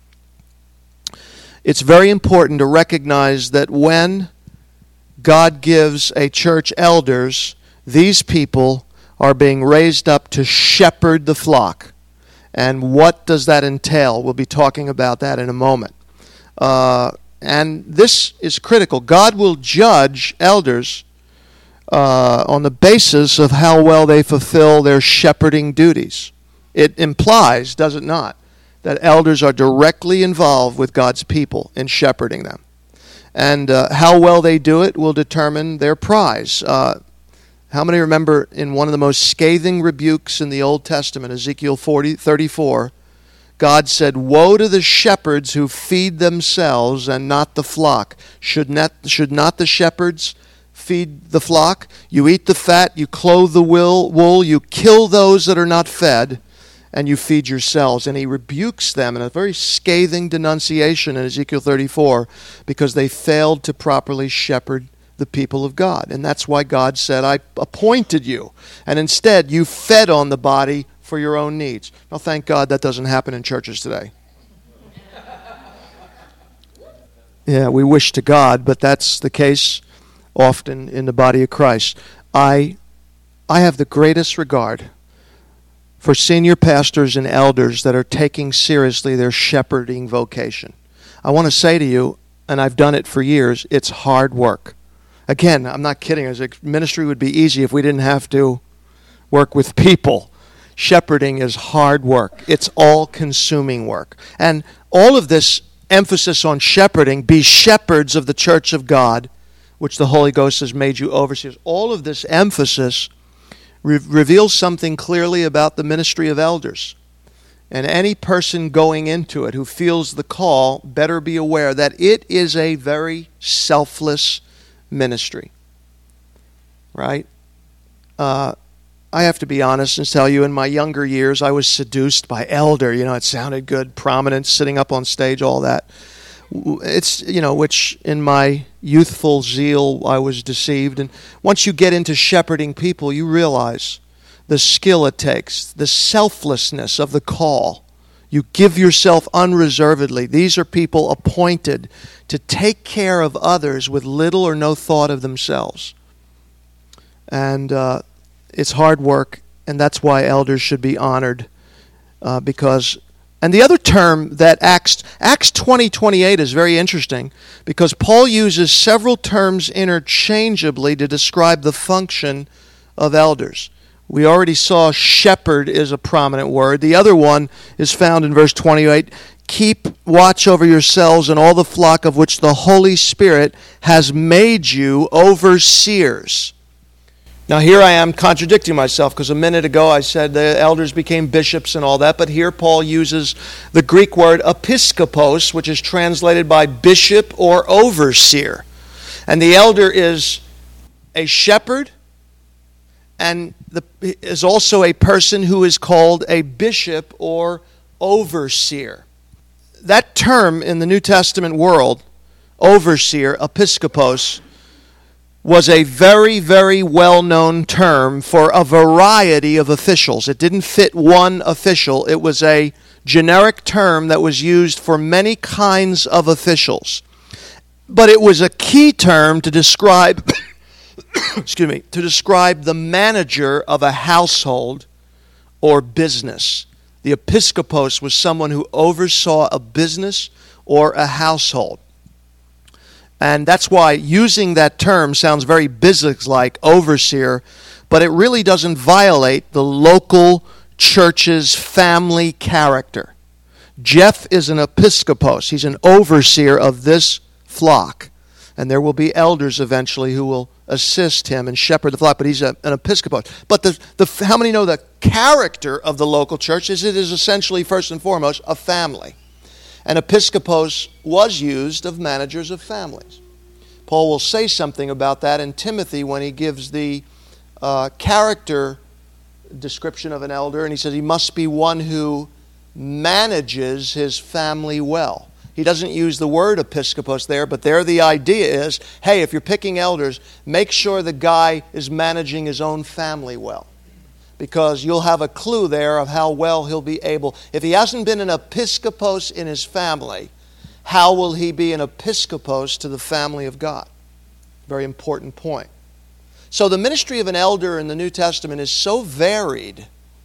It's very important to recognize that when God gives a church elders, these people are being raised up to shepherd the flock. And what does that entail? We'll be talking about that in a moment. Uh, and this is critical. God will judge elders uh, on the basis of how well they fulfill their shepherding duties. It implies, does it not, that elders are directly involved with God's people in shepherding them. And uh, how well they do it will determine their prize. Uh, how many remember in one of the most scathing rebukes in the Old Testament, Ezekiel forty, thirty-four, God said, "Woe to the shepherds who feed themselves and not the flock. Should not, should not the shepherds feed the flock? You eat the fat, you clothe the wool, you kill those that are not fed, and you feed yourselves." And he rebukes them in a very scathing denunciation in Ezekiel thirty-four because they failed to properly shepherd the people of God. And that's why God said, "I appointed you, and instead you fed on the body for your own needs." Now, thank God that doesn't happen in churches today. Yeah, we wish to God, but that's the case often in the body of Christ. I, I have the greatest regard for senior pastors and elders that are taking seriously their shepherding vocation. I want to say to you, and I've done it for years, it's hard work. Again, I'm not kidding. As a ministry would be easy if we didn't have to work with people. Shepherding is hard work. It's all-consuming work. And all of this emphasis on shepherding, be shepherds of the church of God, which the Holy Ghost has made you overseers, all of this emphasis re- reveals something clearly about the ministry of elders. And any person going into it who feels the call better be aware that it is a very selfless ministry. Right? Uh, I have to be honest and tell you, in my younger years, I was seduced by elder. You know, it sounded good, prominent, sitting up on stage, all that. It's, you know, which in my youthful zeal, I was deceived. And once you get into shepherding people, you realize the skill it takes, the selflessness of the call. You give yourself unreservedly. These are people appointed to take care of others with little or no thought of themselves. And uh, it's hard work, and that's why elders should be honored. Uh, because, and the other term that Acts, Acts twenty twenty-eight is very interesting, because Paul uses several terms interchangeably to describe the function of elders. We already saw shepherd is a prominent word. The other one is found in verse twenty-eight. Keep watch over yourselves and all the flock of which the Holy Spirit has made you overseers. Now here I am contradicting myself, because a minute ago I said the elders became bishops and all that, but here Paul uses the Greek word episkopos, which is translated by bishop or overseer. And the elder is a shepherd, and the, is also a person who is called a bishop or overseer. That term in the New Testament world, overseer, episkopos, was a very, very well-known term for a variety of officials. It didn't fit one official. It was a generic term that was used for many kinds of officials. But it was a key term to describe excuse me, to describe the manager of a household or business. The episkopos was someone who oversaw a business or a household. And that's why using that term sounds very business-like, overseer, but it really doesn't violate the local church's family character. Jeff is an episkopos. He's an overseer of this flock. And there will be elders eventually who will assist him and shepherd the flock, but he's a, an episkopos. But the, the how many know the character of the local church is it is essentially, first and foremost, a family. And episkopos was used of managers of families. Paul will say something about that in Timothy when he gives the uh, character description of an elder, and he says he must be one who manages his family well. He doesn't use the word episkopos there, but there the idea is, hey, if you're picking elders, make sure the guy is managing his own family well. Because you'll have a clue there of how well he'll be able. If he hasn't been an episkopos in his family, how will he be an episkopos to the family of God? Very important point. So the ministry of an elder in the New Testament is so varied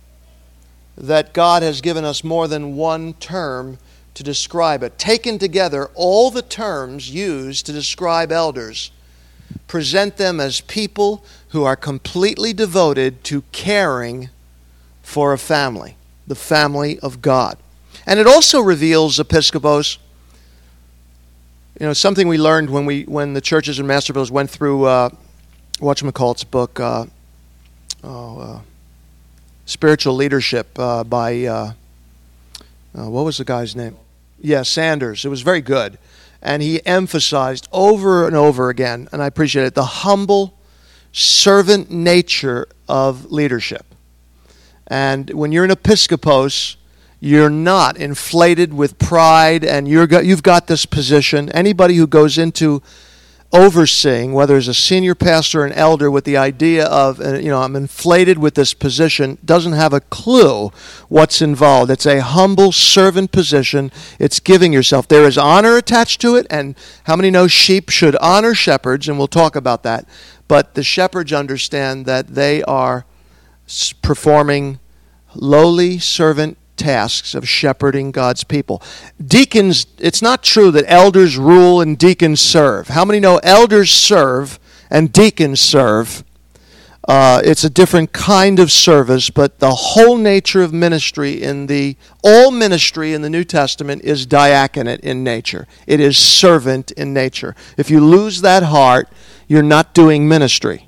that God has given us more than one term to describe it. Taken together, all the terms used to describe elders present them as people who are completely devoted to caring for a family, the family of God. And it also reveals, Episcopos, you know, something we learned when we when the churches in Mastervilles went through uh, whatchamacallit's book, uh, oh, uh, Spiritual Leadership uh, by, uh, uh, what was the guy's name? Yeah, Sanders. It was very good. And he emphasized over and over again, and I appreciate it, the humble servant nature of leadership. And when you're an Episcopos, you're not inflated with pride, and you're got, you've got this position. Anybody who goes into overseeing, whether as a senior pastor or an elder, with the idea of, you know, I'm inflated with this position, doesn't have a clue what's involved. It's a humble servant position. It's giving yourself. There is honor attached to it, and how many know sheep should honor shepherds, and we'll talk about that. But the shepherds understand that they are performing lowly servant tasks of shepherding God's people. Deacons, it's not true that elders rule and deacons serve. How many know elders serve and deacons serve? Uh, it's a different kind of service, but the whole nature of ministry in the, all ministry in the New Testament is diaconate in nature. It is servant in nature. If you lose that heart, you're not doing ministry.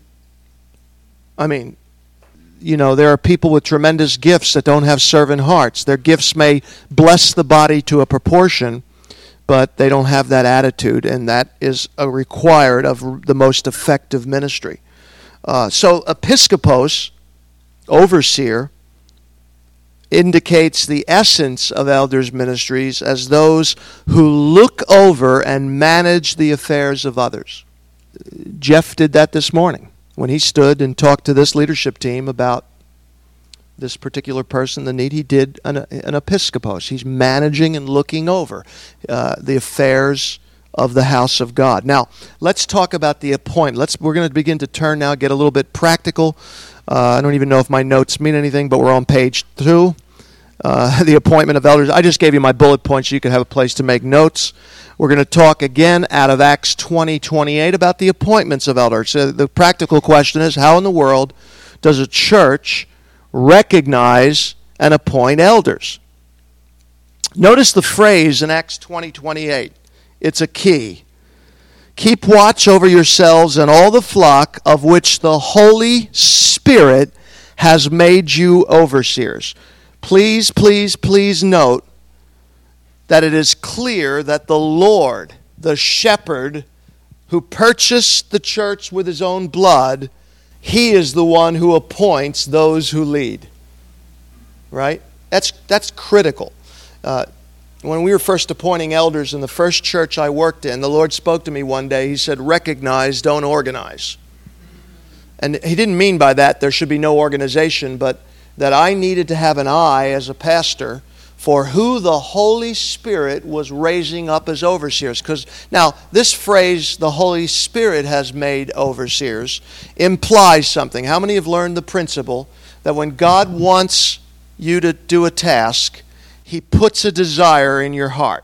I mean, you know, there are people with tremendous gifts that don't have servant hearts. Their gifts may bless the body to a proportion, but they don't have that attitude, and that is a required of the most effective ministry. Uh, so episcopos, overseer, indicates the essence of elders' ministries as those who look over and manage the affairs of others. Jeff did that this morning when he stood and talked to this leadership team about this particular person, the need. He did an, an episcopos. He's managing and looking over uh, the affairs of the house of God. Now, let's talk about the appointment. Let's, we're going to begin to turn now, get a little bit practical. Uh, I don't even know if my notes mean anything, but we're on page two. Uh, the appointment of elders. I just gave you my bullet points so you could have a place to make notes. We're going to talk again out of Acts twenty twenty-eight about the appointments of elders. So the practical question is, how in the world does a church recognize and appoint elders? Notice the phrase in Acts twenty twenty-eight. It's a key. Keep watch over yourselves and all the flock of which the Holy Spirit has made you overseers. Please, please, please note that it is clear that the Lord, the shepherd who purchased the church with his own blood, he is the one who appoints those who lead. Right? That's, that's critical. Uh, when we were first appointing elders in the first church I worked in, the Lord spoke to me one day. He said, recognize, don't organize. And he didn't mean by that there should be no organization, but that I needed to have an eye as a pastor for who the Holy Spirit was raising up as overseers. Because now, this phrase, the Holy Spirit has made overseers, implies something. How many have learned the principle that when God wants you to do a task, He puts a desire in your heart?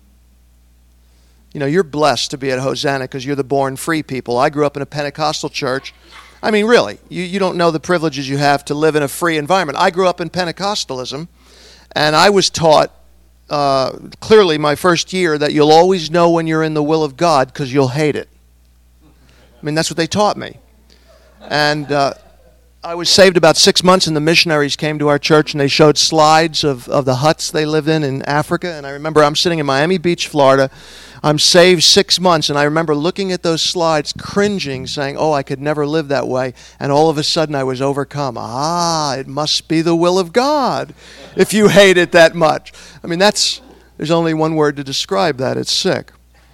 You know, you're blessed to be at Hosanna because you're the born free people. I grew up in a Pentecostal church. I mean, really, you, you don't know the privileges you have to live in a free environment. I grew up in Pentecostalism, and I was taught uh, clearly my first year that you'll always know when you're in the will of God because you'll hate it. I mean, that's what they taught me. And uh, I was saved about six months, and the missionaries came to our church, and they showed slides of, of the huts they lived in in Africa. And I remember I'm sitting in Miami Beach, Florida. I'm saved six months, and I remember looking at those slides, cringing, saying, oh, I could never live that way. And all of a sudden I was overcome. Ah, it must be the will of God if you hate it that much. I mean, that's, there's only one word to describe that. It's sick.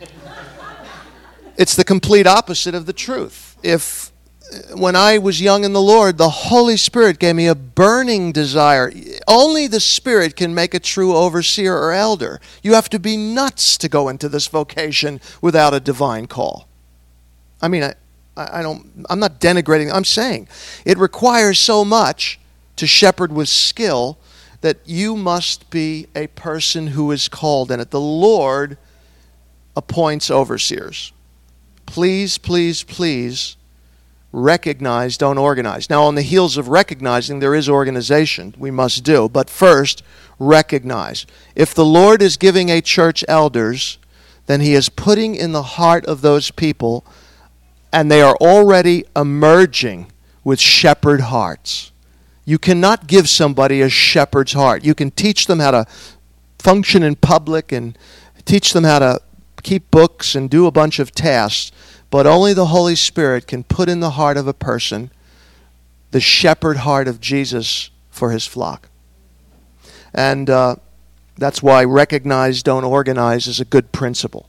It's the complete opposite of the truth. If when I was young in the Lord, the Holy Spirit gave me a burning desire. Only the Spirit can make a true overseer or elder. You have to be nuts to go into this vocation without a divine call. I mean, I, I don't, I'm not denigrating. I'm saying it requires so much to shepherd with skill that you must be a person who is called in it. The Lord appoints overseers. Please, please, please recognize, don't organize. Now, on the heels of recognizing, there is organization we must do. But first, recognize. If the Lord is giving a church elders, then he is putting in the heart of those people, and they are already emerging with shepherd hearts. You cannot give somebody a shepherd's heart. You can teach them how to function in public and teach them how to keep books and do a bunch of tasks, but only the Holy Spirit can put in the heart of a person the shepherd heart of Jesus for his flock. And uh, that's why recognize, don't organize is a good principle.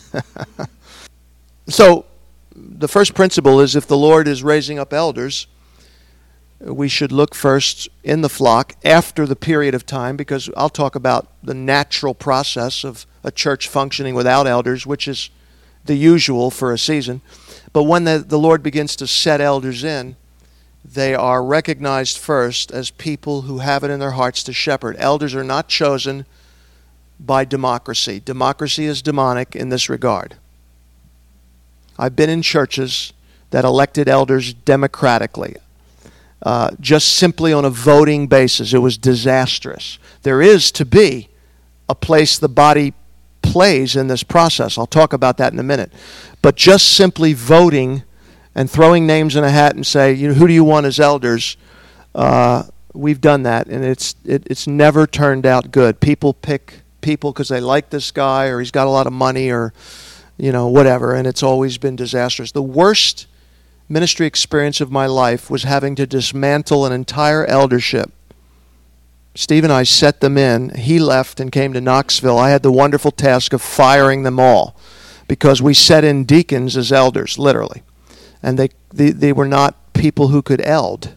So, the first principle is if the Lord is raising up elders, we should look first in the flock after the period of time, because I'll talk about the natural process of a church functioning without elders, which is the usual for a season. But when the, the Lord begins to set elders in, they are recognized first as people who have it in their hearts to shepherd. Elders are not chosen by democracy. Democracy is demonic in this regard. I've been in churches that elected elders democratically, uh, just simply on a voting basis. It was disastrous. There is to be a place the body plays in this process. I'll talk about that in a minute. But just simply voting and throwing names in a hat and say, you know, who do you want as elders? Uh, we've done that, and it's it, it's never turned out good. People pick people because they like this guy, or he's got a lot of money, or you know, whatever, and it's always been disastrous. The worst ministry experience of my life was having to dismantle an entire eldership. Steve and I set them in. He left and came to Knoxville. I had the wonderful task of firing them all because we set in deacons as elders, literally. And they they, they were not people who could eld.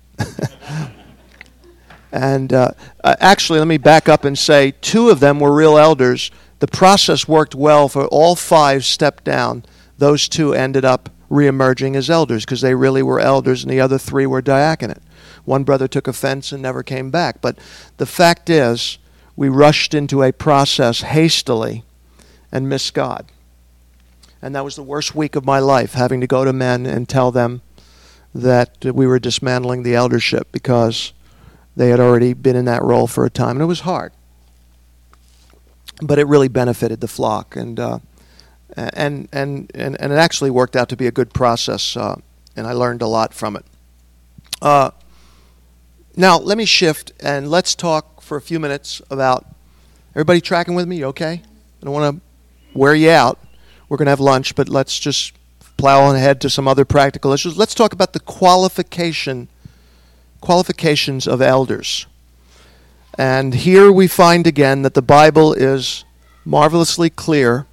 and uh, actually, let me back up and say two of them were real elders. The process worked well for all five stepped down. Those two ended up reemerging as elders because they really were elders, and the other three were diaconate. One brother took offense and never came back. But the fact is, we rushed into a process hastily and missed God. And that was the worst week of my life, having to go to men and tell them that we were dismantling the eldership because they had already been in that role for a time. And it was hard. But it really benefited the flock. And uh, and, and, and, and it actually worked out to be a good process. Uh, and I learned a lot from it. Uh, now, let me shift and let's talk for a few minutes about, everybody tracking with me? You okay? I don't want to wear you out. We're going to have lunch, but let's just plow on ahead to some other practical issues. Let's talk about the qualification qualifications of elders. And here we find again that the Bible is marvelously clear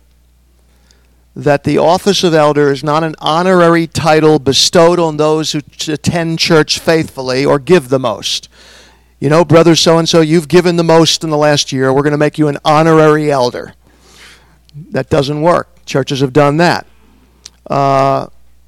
that the office of elder is not an honorary title bestowed on those who attend church faithfully or give the most. You know, brother so-and-so, you've given the most in the last year. We're going to make you an honorary elder. That doesn't work. Churches have done that. Uh,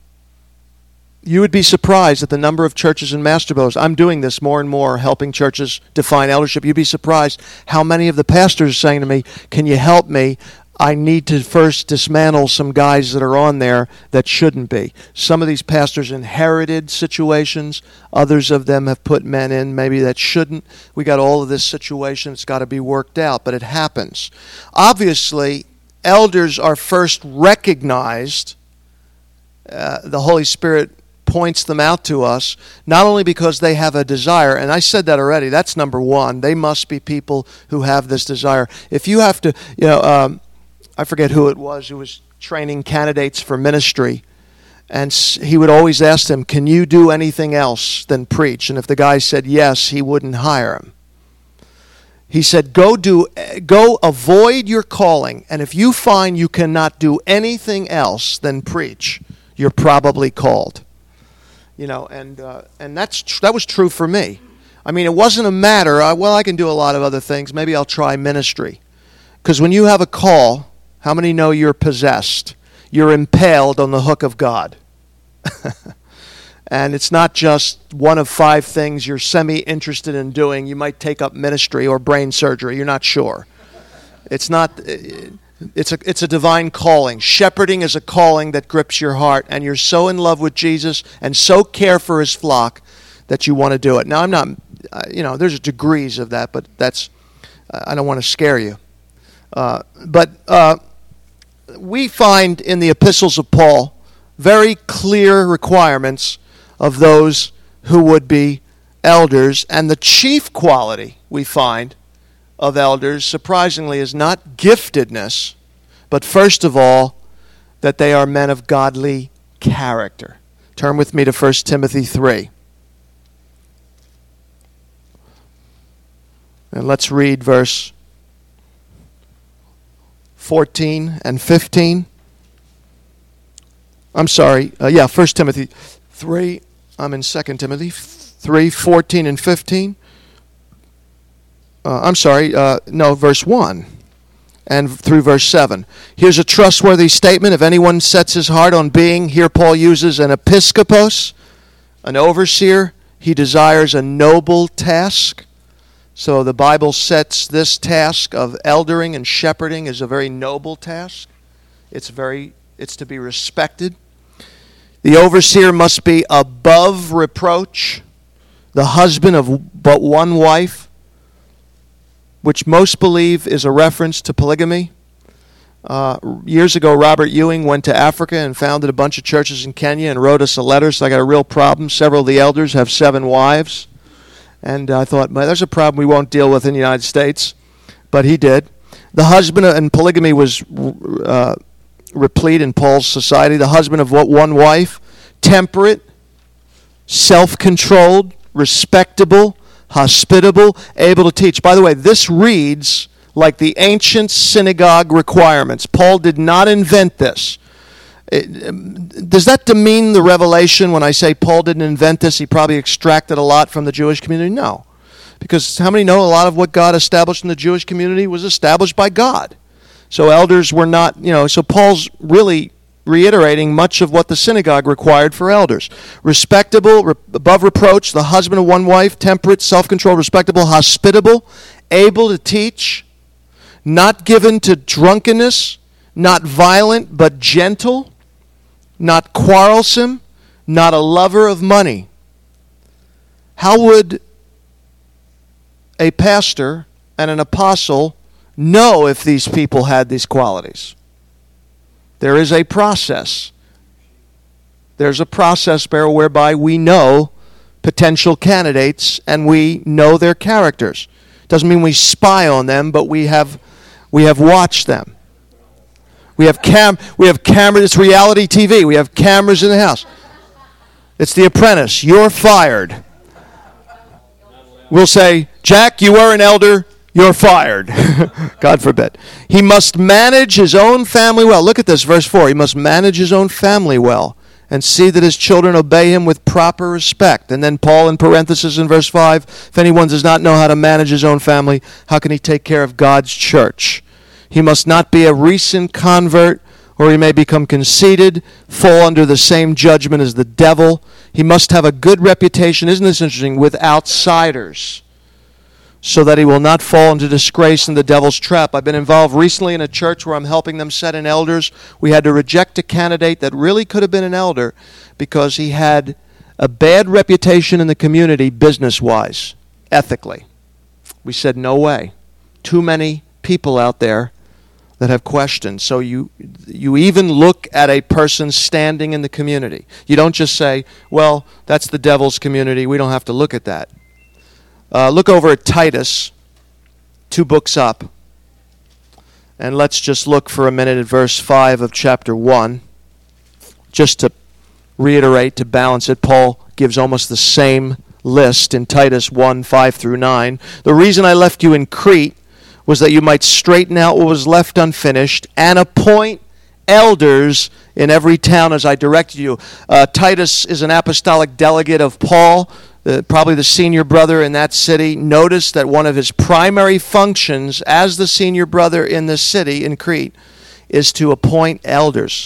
you would be surprised at the number of churches in master builders. I'm doing this more and more, helping churches define eldership. You'd be surprised how many of the pastors are saying to me, can you help me? I need to first dismantle some guys that are on there that shouldn't be. Some of these pastors inherited situations. Others of them have put men in maybe that shouldn't. We got all of this situation. It's got to be worked out, but it happens. Obviously, elders are first recognized. Uh, the Holy Spirit points them out to us, not only because they have a desire, and I said that already, that's number one. They must be people who have this desire. If you have to, you know, um, I forget who it was who was training candidates for ministry, and he would always ask them, can you do anything else than preach? And if the guy said yes, he wouldn't hire him. He said, go do, go avoid your calling, and if you find you cannot do anything else than preach, you're probably called. You know, and uh, and that's tr- that was true for me. I mean, it wasn't a matter, uh, well, I can do a lot of other things. Maybe I'll try ministry. Because when you have a call, how many know you're possessed? You're impaled on the hook of God. And it's not just one of five things you're semi-interested in doing. You might take up ministry or brain surgery. You're not sure. It's not. It's a, it's a divine calling. Shepherding is a calling that grips your heart, and you're so in love with Jesus and so care for his flock that you want to do it. Now, I'm not, uh, you know, there's degrees of that, but that's, uh, I don't want to scare you. Uh, but uh, we find in the epistles of Paul very clear requirements of those who would be elders, and the chief quality we find of elders, surprisingly, is not giftedness, but first of all, that they are men of godly character. Turn with me to First Timothy three. And let's read verse fourteen and fifteen. I'm sorry, uh, yeah, First Timothy three. I'm in Second Timothy three, fourteen and fifteen. Uh, I'm sorry, uh, no, verse one and through verse seven. Here's a trustworthy statement. If anyone sets his heart on being, here Paul uses an episkopos, an overseer, he desires a noble task. So the Bible sets this task of eldering and shepherding as a very noble task. It's very, it's to be respected. The overseer must be above reproach, the husband of but one wife, which most believe is a reference to polygamy. Uh, years ago, Robert Ewing went to Africa and founded a bunch of churches in Kenya and wrote us a letter, so I got a real problem. Several of the elders have seven wives. And I thought, well, there's a problem we won't deal with in the United States. But he did. The husband, and polygamy was uh, replete in Paul's society, the husband of what one wife, temperate, self-controlled, respectable, hospitable, able to teach. By the way, this reads like the ancient synagogue requirements. Paul did not invent this. It, does that demean the revelation when I say Paul didn't invent this? He probably extracted a lot from the Jewish community? No. Because how many know a lot of what God established in the Jewish community was established by God? So elders were not, you know, so Paul's really reiterating much of what the synagogue required for elders. Respectable, re- above reproach, the husband of one wife, temperate, self-controlled, respectable, hospitable, able to teach, not given to drunkenness, not violent but gentle, not quarrelsome, not a lover of money. How would a pastor and an apostle know if these people had these qualities? There is a process. There's a process whereby we know potential candidates and we know their characters. Doesn't mean we spy on them, but we have we have watched them. We have cam we have cameras. It's reality T V. We have cameras in the house. It's The Apprentice. You're fired. We'll say, Jack, you are an elder. You're fired. God forbid. He must manage his own family well. Look at this, verse four. He must manage his own family well and see that his children obey him with proper respect. And then Paul in parenthesis in verse five, if anyone does not know how to manage his own family, how can he take care of God's church? He must not be a recent convert, or he may become conceited, fall under the same judgment as the devil. He must have a good reputation, isn't this interesting, with outsiders, so that he will not fall into disgrace in the devil's trap. I've been involved recently in a church where I'm helping them set in elders. We had to reject a candidate that really could have been an elder because he had a bad reputation in the community business-wise, ethically. We said, no way. Too many people out there that have questions. So you you even look at a person's standing in the community. You don't just say, well, that's the devil's community. We don't have to look at that. Uh, look over at Titus, two books up, and let's just look for a minute at verse five of chapter one. Just to reiterate, to balance it, Paul gives almost the same list in Titus one, five through nine. The reason I left you in Crete was that you might straighten out what was left unfinished and appoint elders in every town as I directed you. Uh, Titus is an apostolic delegate of Paul, Uh, probably the senior brother in that city. Notice that one of his primary functions as the senior brother in this city, in Crete, is to appoint elders.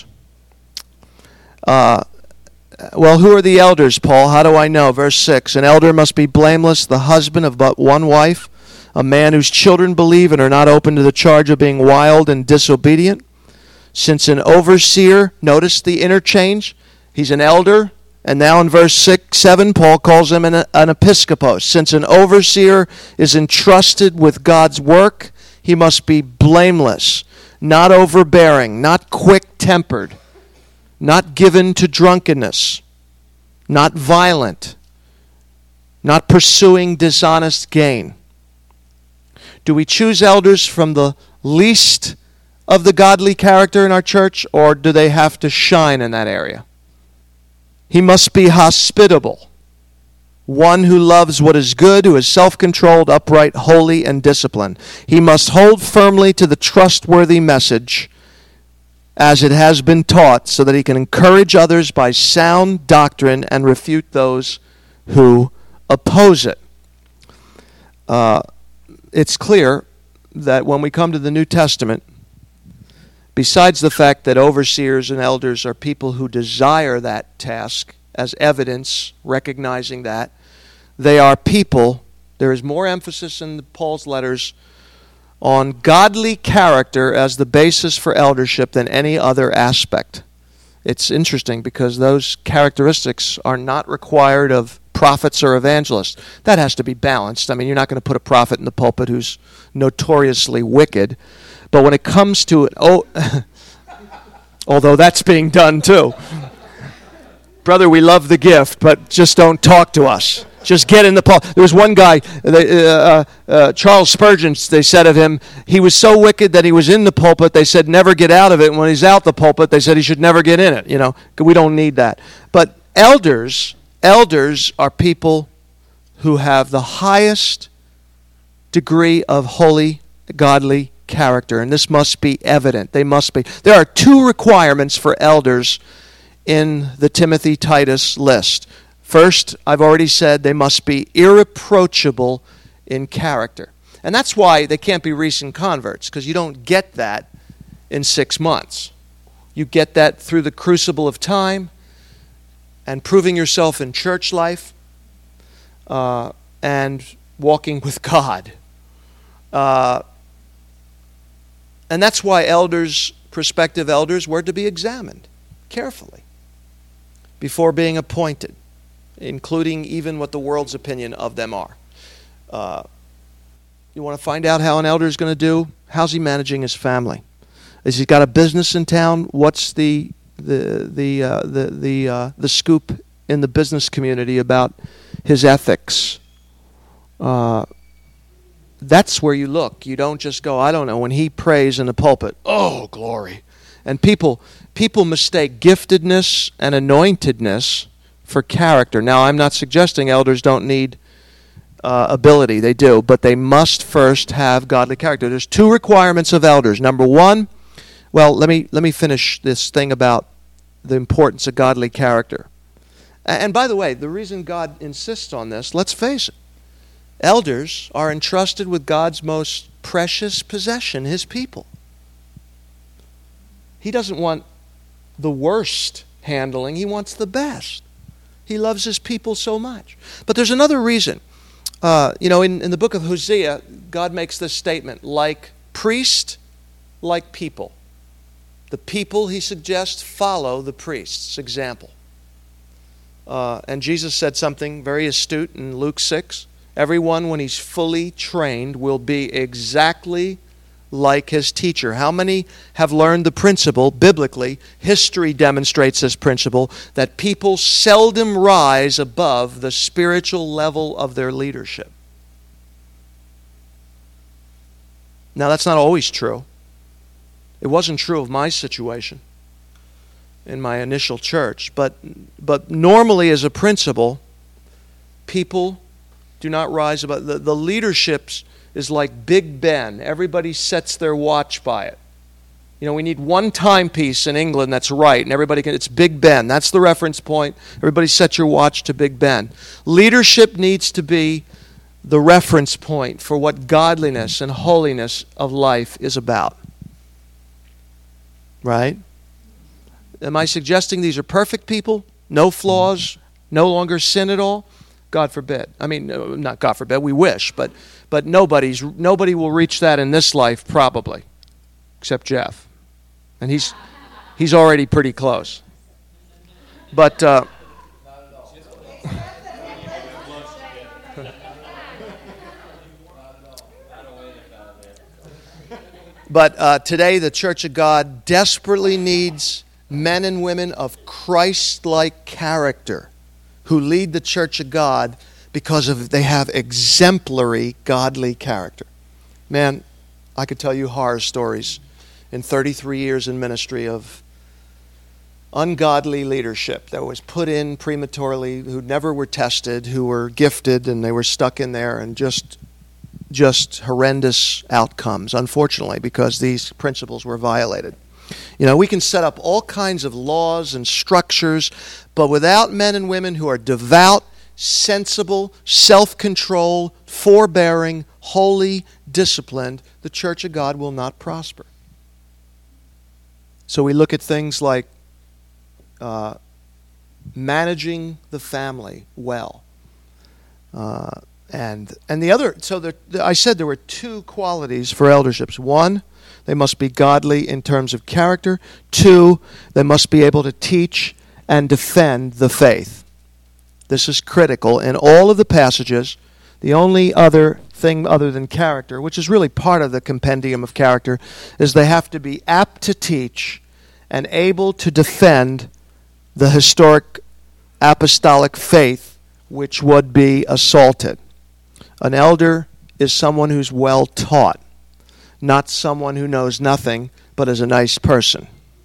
Uh, well, who are the elders, Paul? How do I know? Verse six, an elder must be blameless, the husband of but one wife, a man whose children believe and are not open to the charge of being wild and disobedient. Since an overseer, notice the interchange, he's an elder, and now in verse six, seven, Paul calls him an, an episkopos. Since an overseer is entrusted with God's work, he must be blameless, not overbearing, not quick-tempered, not given to drunkenness, not violent, not pursuing dishonest gain. Do we choose elders from the least of the godly character in our church, or do they have to shine in that area? He must be hospitable, one who loves what is good, who is self-controlled, upright, holy, and disciplined. He must hold firmly to the trustworthy message as it has been taught, so that he can encourage others by sound doctrine and refute those who oppose it. Uh, it's clear that when we come to the New Testament, besides the fact that overseers and elders are people who desire that task, as evidence, recognizing that, they are people, there is more emphasis in Paul's letters on godly character as the basis for eldership than any other aspect. It's interesting because those characteristics are not required of prophets or evangelists. That has to be balanced. I mean, you're not going to put a prophet in the pulpit who's notoriously wicked. But when it comes to it, oh, although that's being done too. Brother, we love the gift, but just don't talk to us. Just get in the pulpit. There was one guy, uh, uh, Charles Spurgeon, they said of him, he was so wicked that he was in the pulpit, they said never get out of it. And when he's out the pulpit, they said he should never get in it. You know, we don't need that. But elders, elders are people who have the highest degree of holy, godly character, and this must be evident. They must be. There are two requirements for elders in the Timothy Titus list. First, I've already said they must be irreproachable in character. And that's why they can't be recent converts, because you don't get that in six months. You get that through the crucible of time and proving yourself in church life uh, and walking with God. Uh, and that's why elders, prospective elders, were to be examined carefully before being appointed, including even what the world's opinion of them are. Uh, you want to find out how an elder is going to do? How's he managing his family? Has he got a business in town? What's the the the uh, the the uh, the scoop in the business community about his ethics? Uh, that's where you look. You don't just go, I don't know, when he prays in the pulpit, oh, glory. And people people mistake giftedness and anointedness for character. Now, I'm not suggesting elders don't need uh, ability. They do, but they must first have godly character. There's two requirements of elders. Number one, well, let me let me finish this thing about the importance of godly character. And by the way, the reason God insists on this, let's face it, elders are entrusted with God's most precious possession, His people. He doesn't want the worst handling. He wants the best. He loves His people so much. But there's another reason. Uh, you know, in, in the book of Hosea, God makes this statement, like priest, like people. The people, he suggests, follow the priest's example. Uh, and Jesus said something very astute in Luke six. Everyone, when he's fully trained, will be exactly like his teacher. How many have learned the principle, biblically, history demonstrates this principle, that people seldom rise above the spiritual level of their leadership? Now, that's not always true. It wasn't true of my situation in my initial church, but but normally as a principle, people do not rise above. The, the leadership is like Big Ben. Everybody sets their watch by it. You know, we need one timepiece in England that's right, and everybody can, it's Big Ben. That's the reference point. Everybody set your watch to Big Ben. Leadership needs to be the reference point for what godliness and holiness of life is about. Right? Am I suggesting these are perfect people? No flaws? No longer sin at all? God forbid. I mean, no, not God forbid, we wish, but but nobody's nobody will reach that in this life probably, except Jeff. And he's he's already pretty close. But uh, But uh, today the Church of God desperately needs men and women of Christ-like character who lead the Church of God because of they have exemplary godly character. Man, I could tell you horror stories in thirty-three years in ministry of ungodly leadership that was put in prematurely, who never were tested, who were gifted, and they were stuck in there, and just just horrendous outcomes, unfortunately, because these principles were violated. You know, we can set up all kinds of laws and structures, but without men and women who are devout, sensible, self-controlled, forbearing, holy, disciplined, the Church of God will not prosper. So we look at things like uh, managing the family well. Uh, and and the other, so there, I said there were two qualities for elderships. One, they must be godly in terms of character. Two, they must be able to teach and defend the faith. This is critical in all of the passages. The only other thing other than character, which is really part of the compendium of character, is they have to be apt to teach and able to defend the historic apostolic faith which would be assaulted. An elder is someone who's well taught, not someone who knows nothing but is a nice person.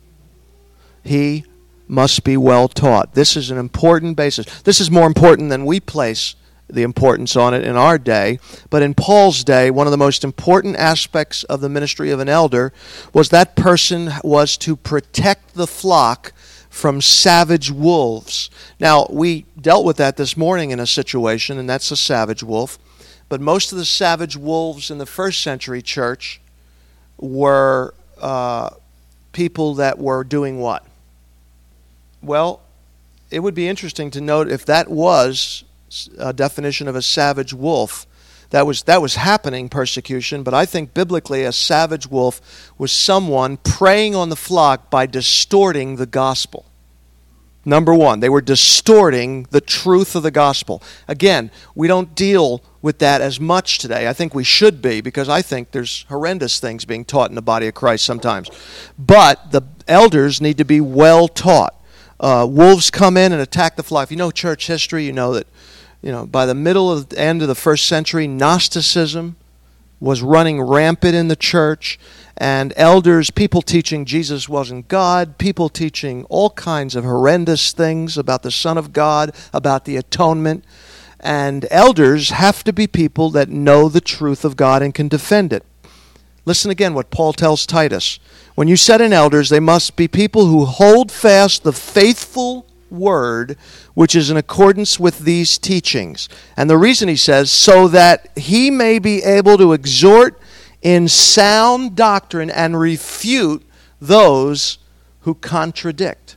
He must be well taught. This is an important basis. This is more important than we place the importance on it in our day. But in Paul's day, one of the most important aspects of the ministry of an elder was that person was to protect the flock from savage wolves. Now, we dealt with that this morning in a situation, and that's a savage wolf. But most of the savage wolves in the first century church were uh, people that were doing what? Well, it would be interesting to note if that was a definition of a savage wolf. That was that was happening persecution, but I think biblically a savage wolf was someone preying on the flock by distorting the gospel. Number one, they were distorting the truth of the gospel. Again, we don't deal with that as much today. I think we should be, because I think there's horrendous things being taught in the body of Christ sometimes. But the elders need to be well taught. Uh, wolves come in and attack the flock. If you know church history, you know that you know by the middle of the end of the first century, Gnosticism was running rampant in the church, and elders, people teaching Jesus wasn't God, people teaching all kinds of horrendous things about the Son of God, about the atonement. And elders have to be people that know the truth of God and can defend it. Listen again what Paul tells Titus. When you set in elders, they must be people who hold fast the faithful word which is in accordance with these teachings. And the reason he says, so that he may be able to exhort in sound doctrine and refute those who contradict.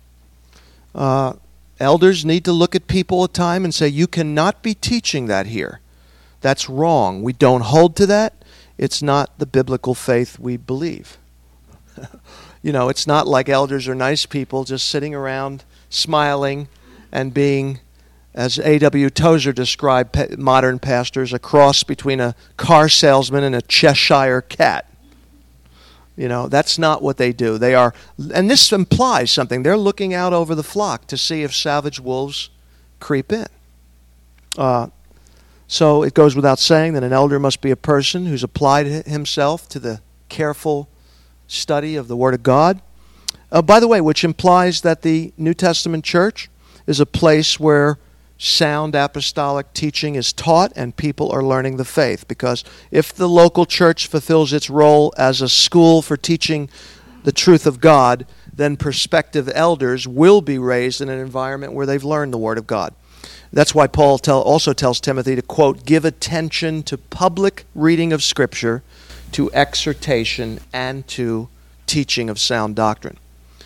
Uh, elders need to look at people at a time and say, you cannot be teaching that here. That's wrong. We don't hold to that. It's not the biblical faith we believe. You know, it's not like elders are nice people just sitting around smiling and being, as A W Tozer described pa- modern pastors, a cross between a car salesman and a Cheshire cat. You know, that's not what they do. They are, and this implies something. They're looking out over the flock to see if savage wolves creep in. Uh, so it goes without saying that an elder must be a person who's applied himself to the careful study of the Word of God. Uh, by the way, which implies that the New Testament church is a place where sound apostolic teaching is taught and people are learning the faith. Because if the local church fulfills its role as a school for teaching the truth of God, then prospective elders will be raised in an environment where they've learned the Word of God. That's why Paul tell, also tells Timothy to, quote, give attention to public reading of Scripture, to exhortation, and to teaching of sound doctrine.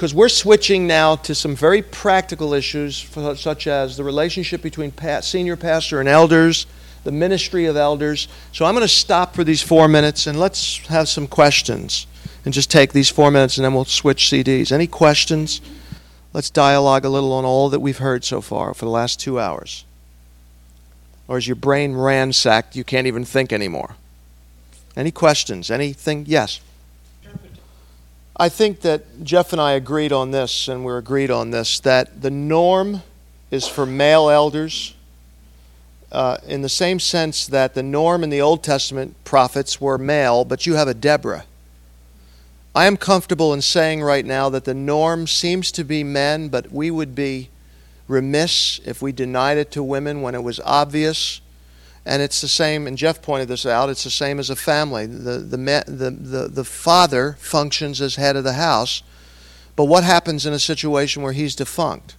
because we're switching now to some very practical issues, for, such as the relationship between pa- senior pastor and elders, the ministry of elders. So I'm going to stop for these four minutes, and let's have some questions. And just take these four minutes, and then we'll switch C Ds. Any questions? Let's dialogue a little on all that we've heard so far for the last two hours. Or is your brain ransacked, you can't even think anymore? Any questions? Anything? Yes? I think that Jeff and I agreed on this, and we're agreed on this, that the norm is for male elders uh, in the same sense that the norm in the Old Testament prophets were male, but you have a Deborah. I am comfortable in saying right now that the norm seems to be men, but we would be remiss if we denied it to women when it was obvious. And it's the same, and Jeff pointed this out, it's the same as a family. The, the, the, the, the father functions as head of the house, but what happens in a situation where he's defunct?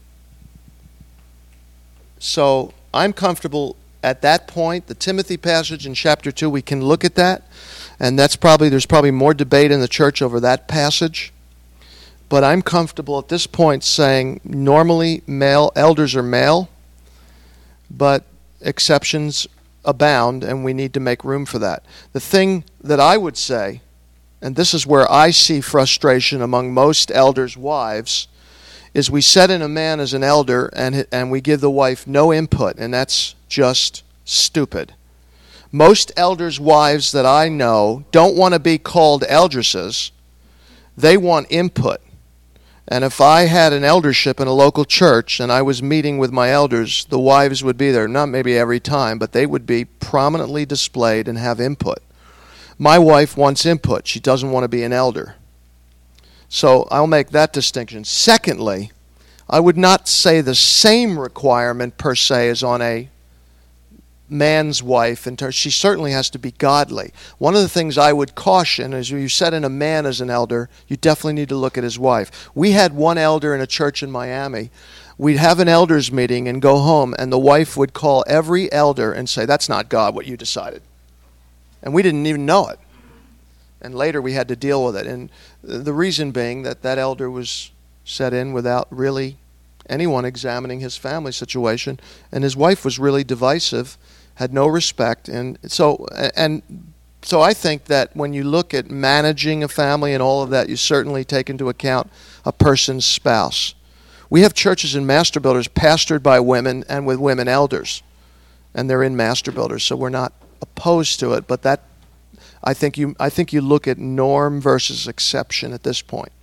So I'm comfortable at that point. The Timothy passage in chapter two, we can look at that. And that's probably, there's probably more debate in the church over that passage. But I'm comfortable at this point saying normally male elders are male, but exceptions abound, and we need to make room for that. The thing that I would say, and this is where I see frustration among most elders' wives, is we set in a man as an elder and and we give the wife no input, and that's just stupid. Most elders' wives that I know don't want to be called eldresses. They want input. And if I had an eldership in a local church and I was meeting with my elders, the wives would be there, not maybe every time, but they would be prominently displayed and have input. My wife wants input. She doesn't want to be an elder. So I'll make that distinction. Secondly, I would not say the same requirement per se is on a man's wife, and she certainly has to be godly. One of the things I would caution is when you set in a man as an elder, you definitely need to look at his wife. We had one elder in a church in Miami. We'd have an elders meeting and go home, and the wife would call every elder and say, "That's not God, what you decided." And we didn't even know it. And later we had to deal with it. And the reason being that that elder was set in without really anyone examining his family situation, and his wife was really divisive, had no respect, and so and so I think that when you look at managing a family and all of that, you certainly take into account a person's spouse. We have churches in Master Builders pastored by women and with women elders, and they're in Master Builders, so we're not opposed to it. But that, I think you I think you look at norm versus exception at this point.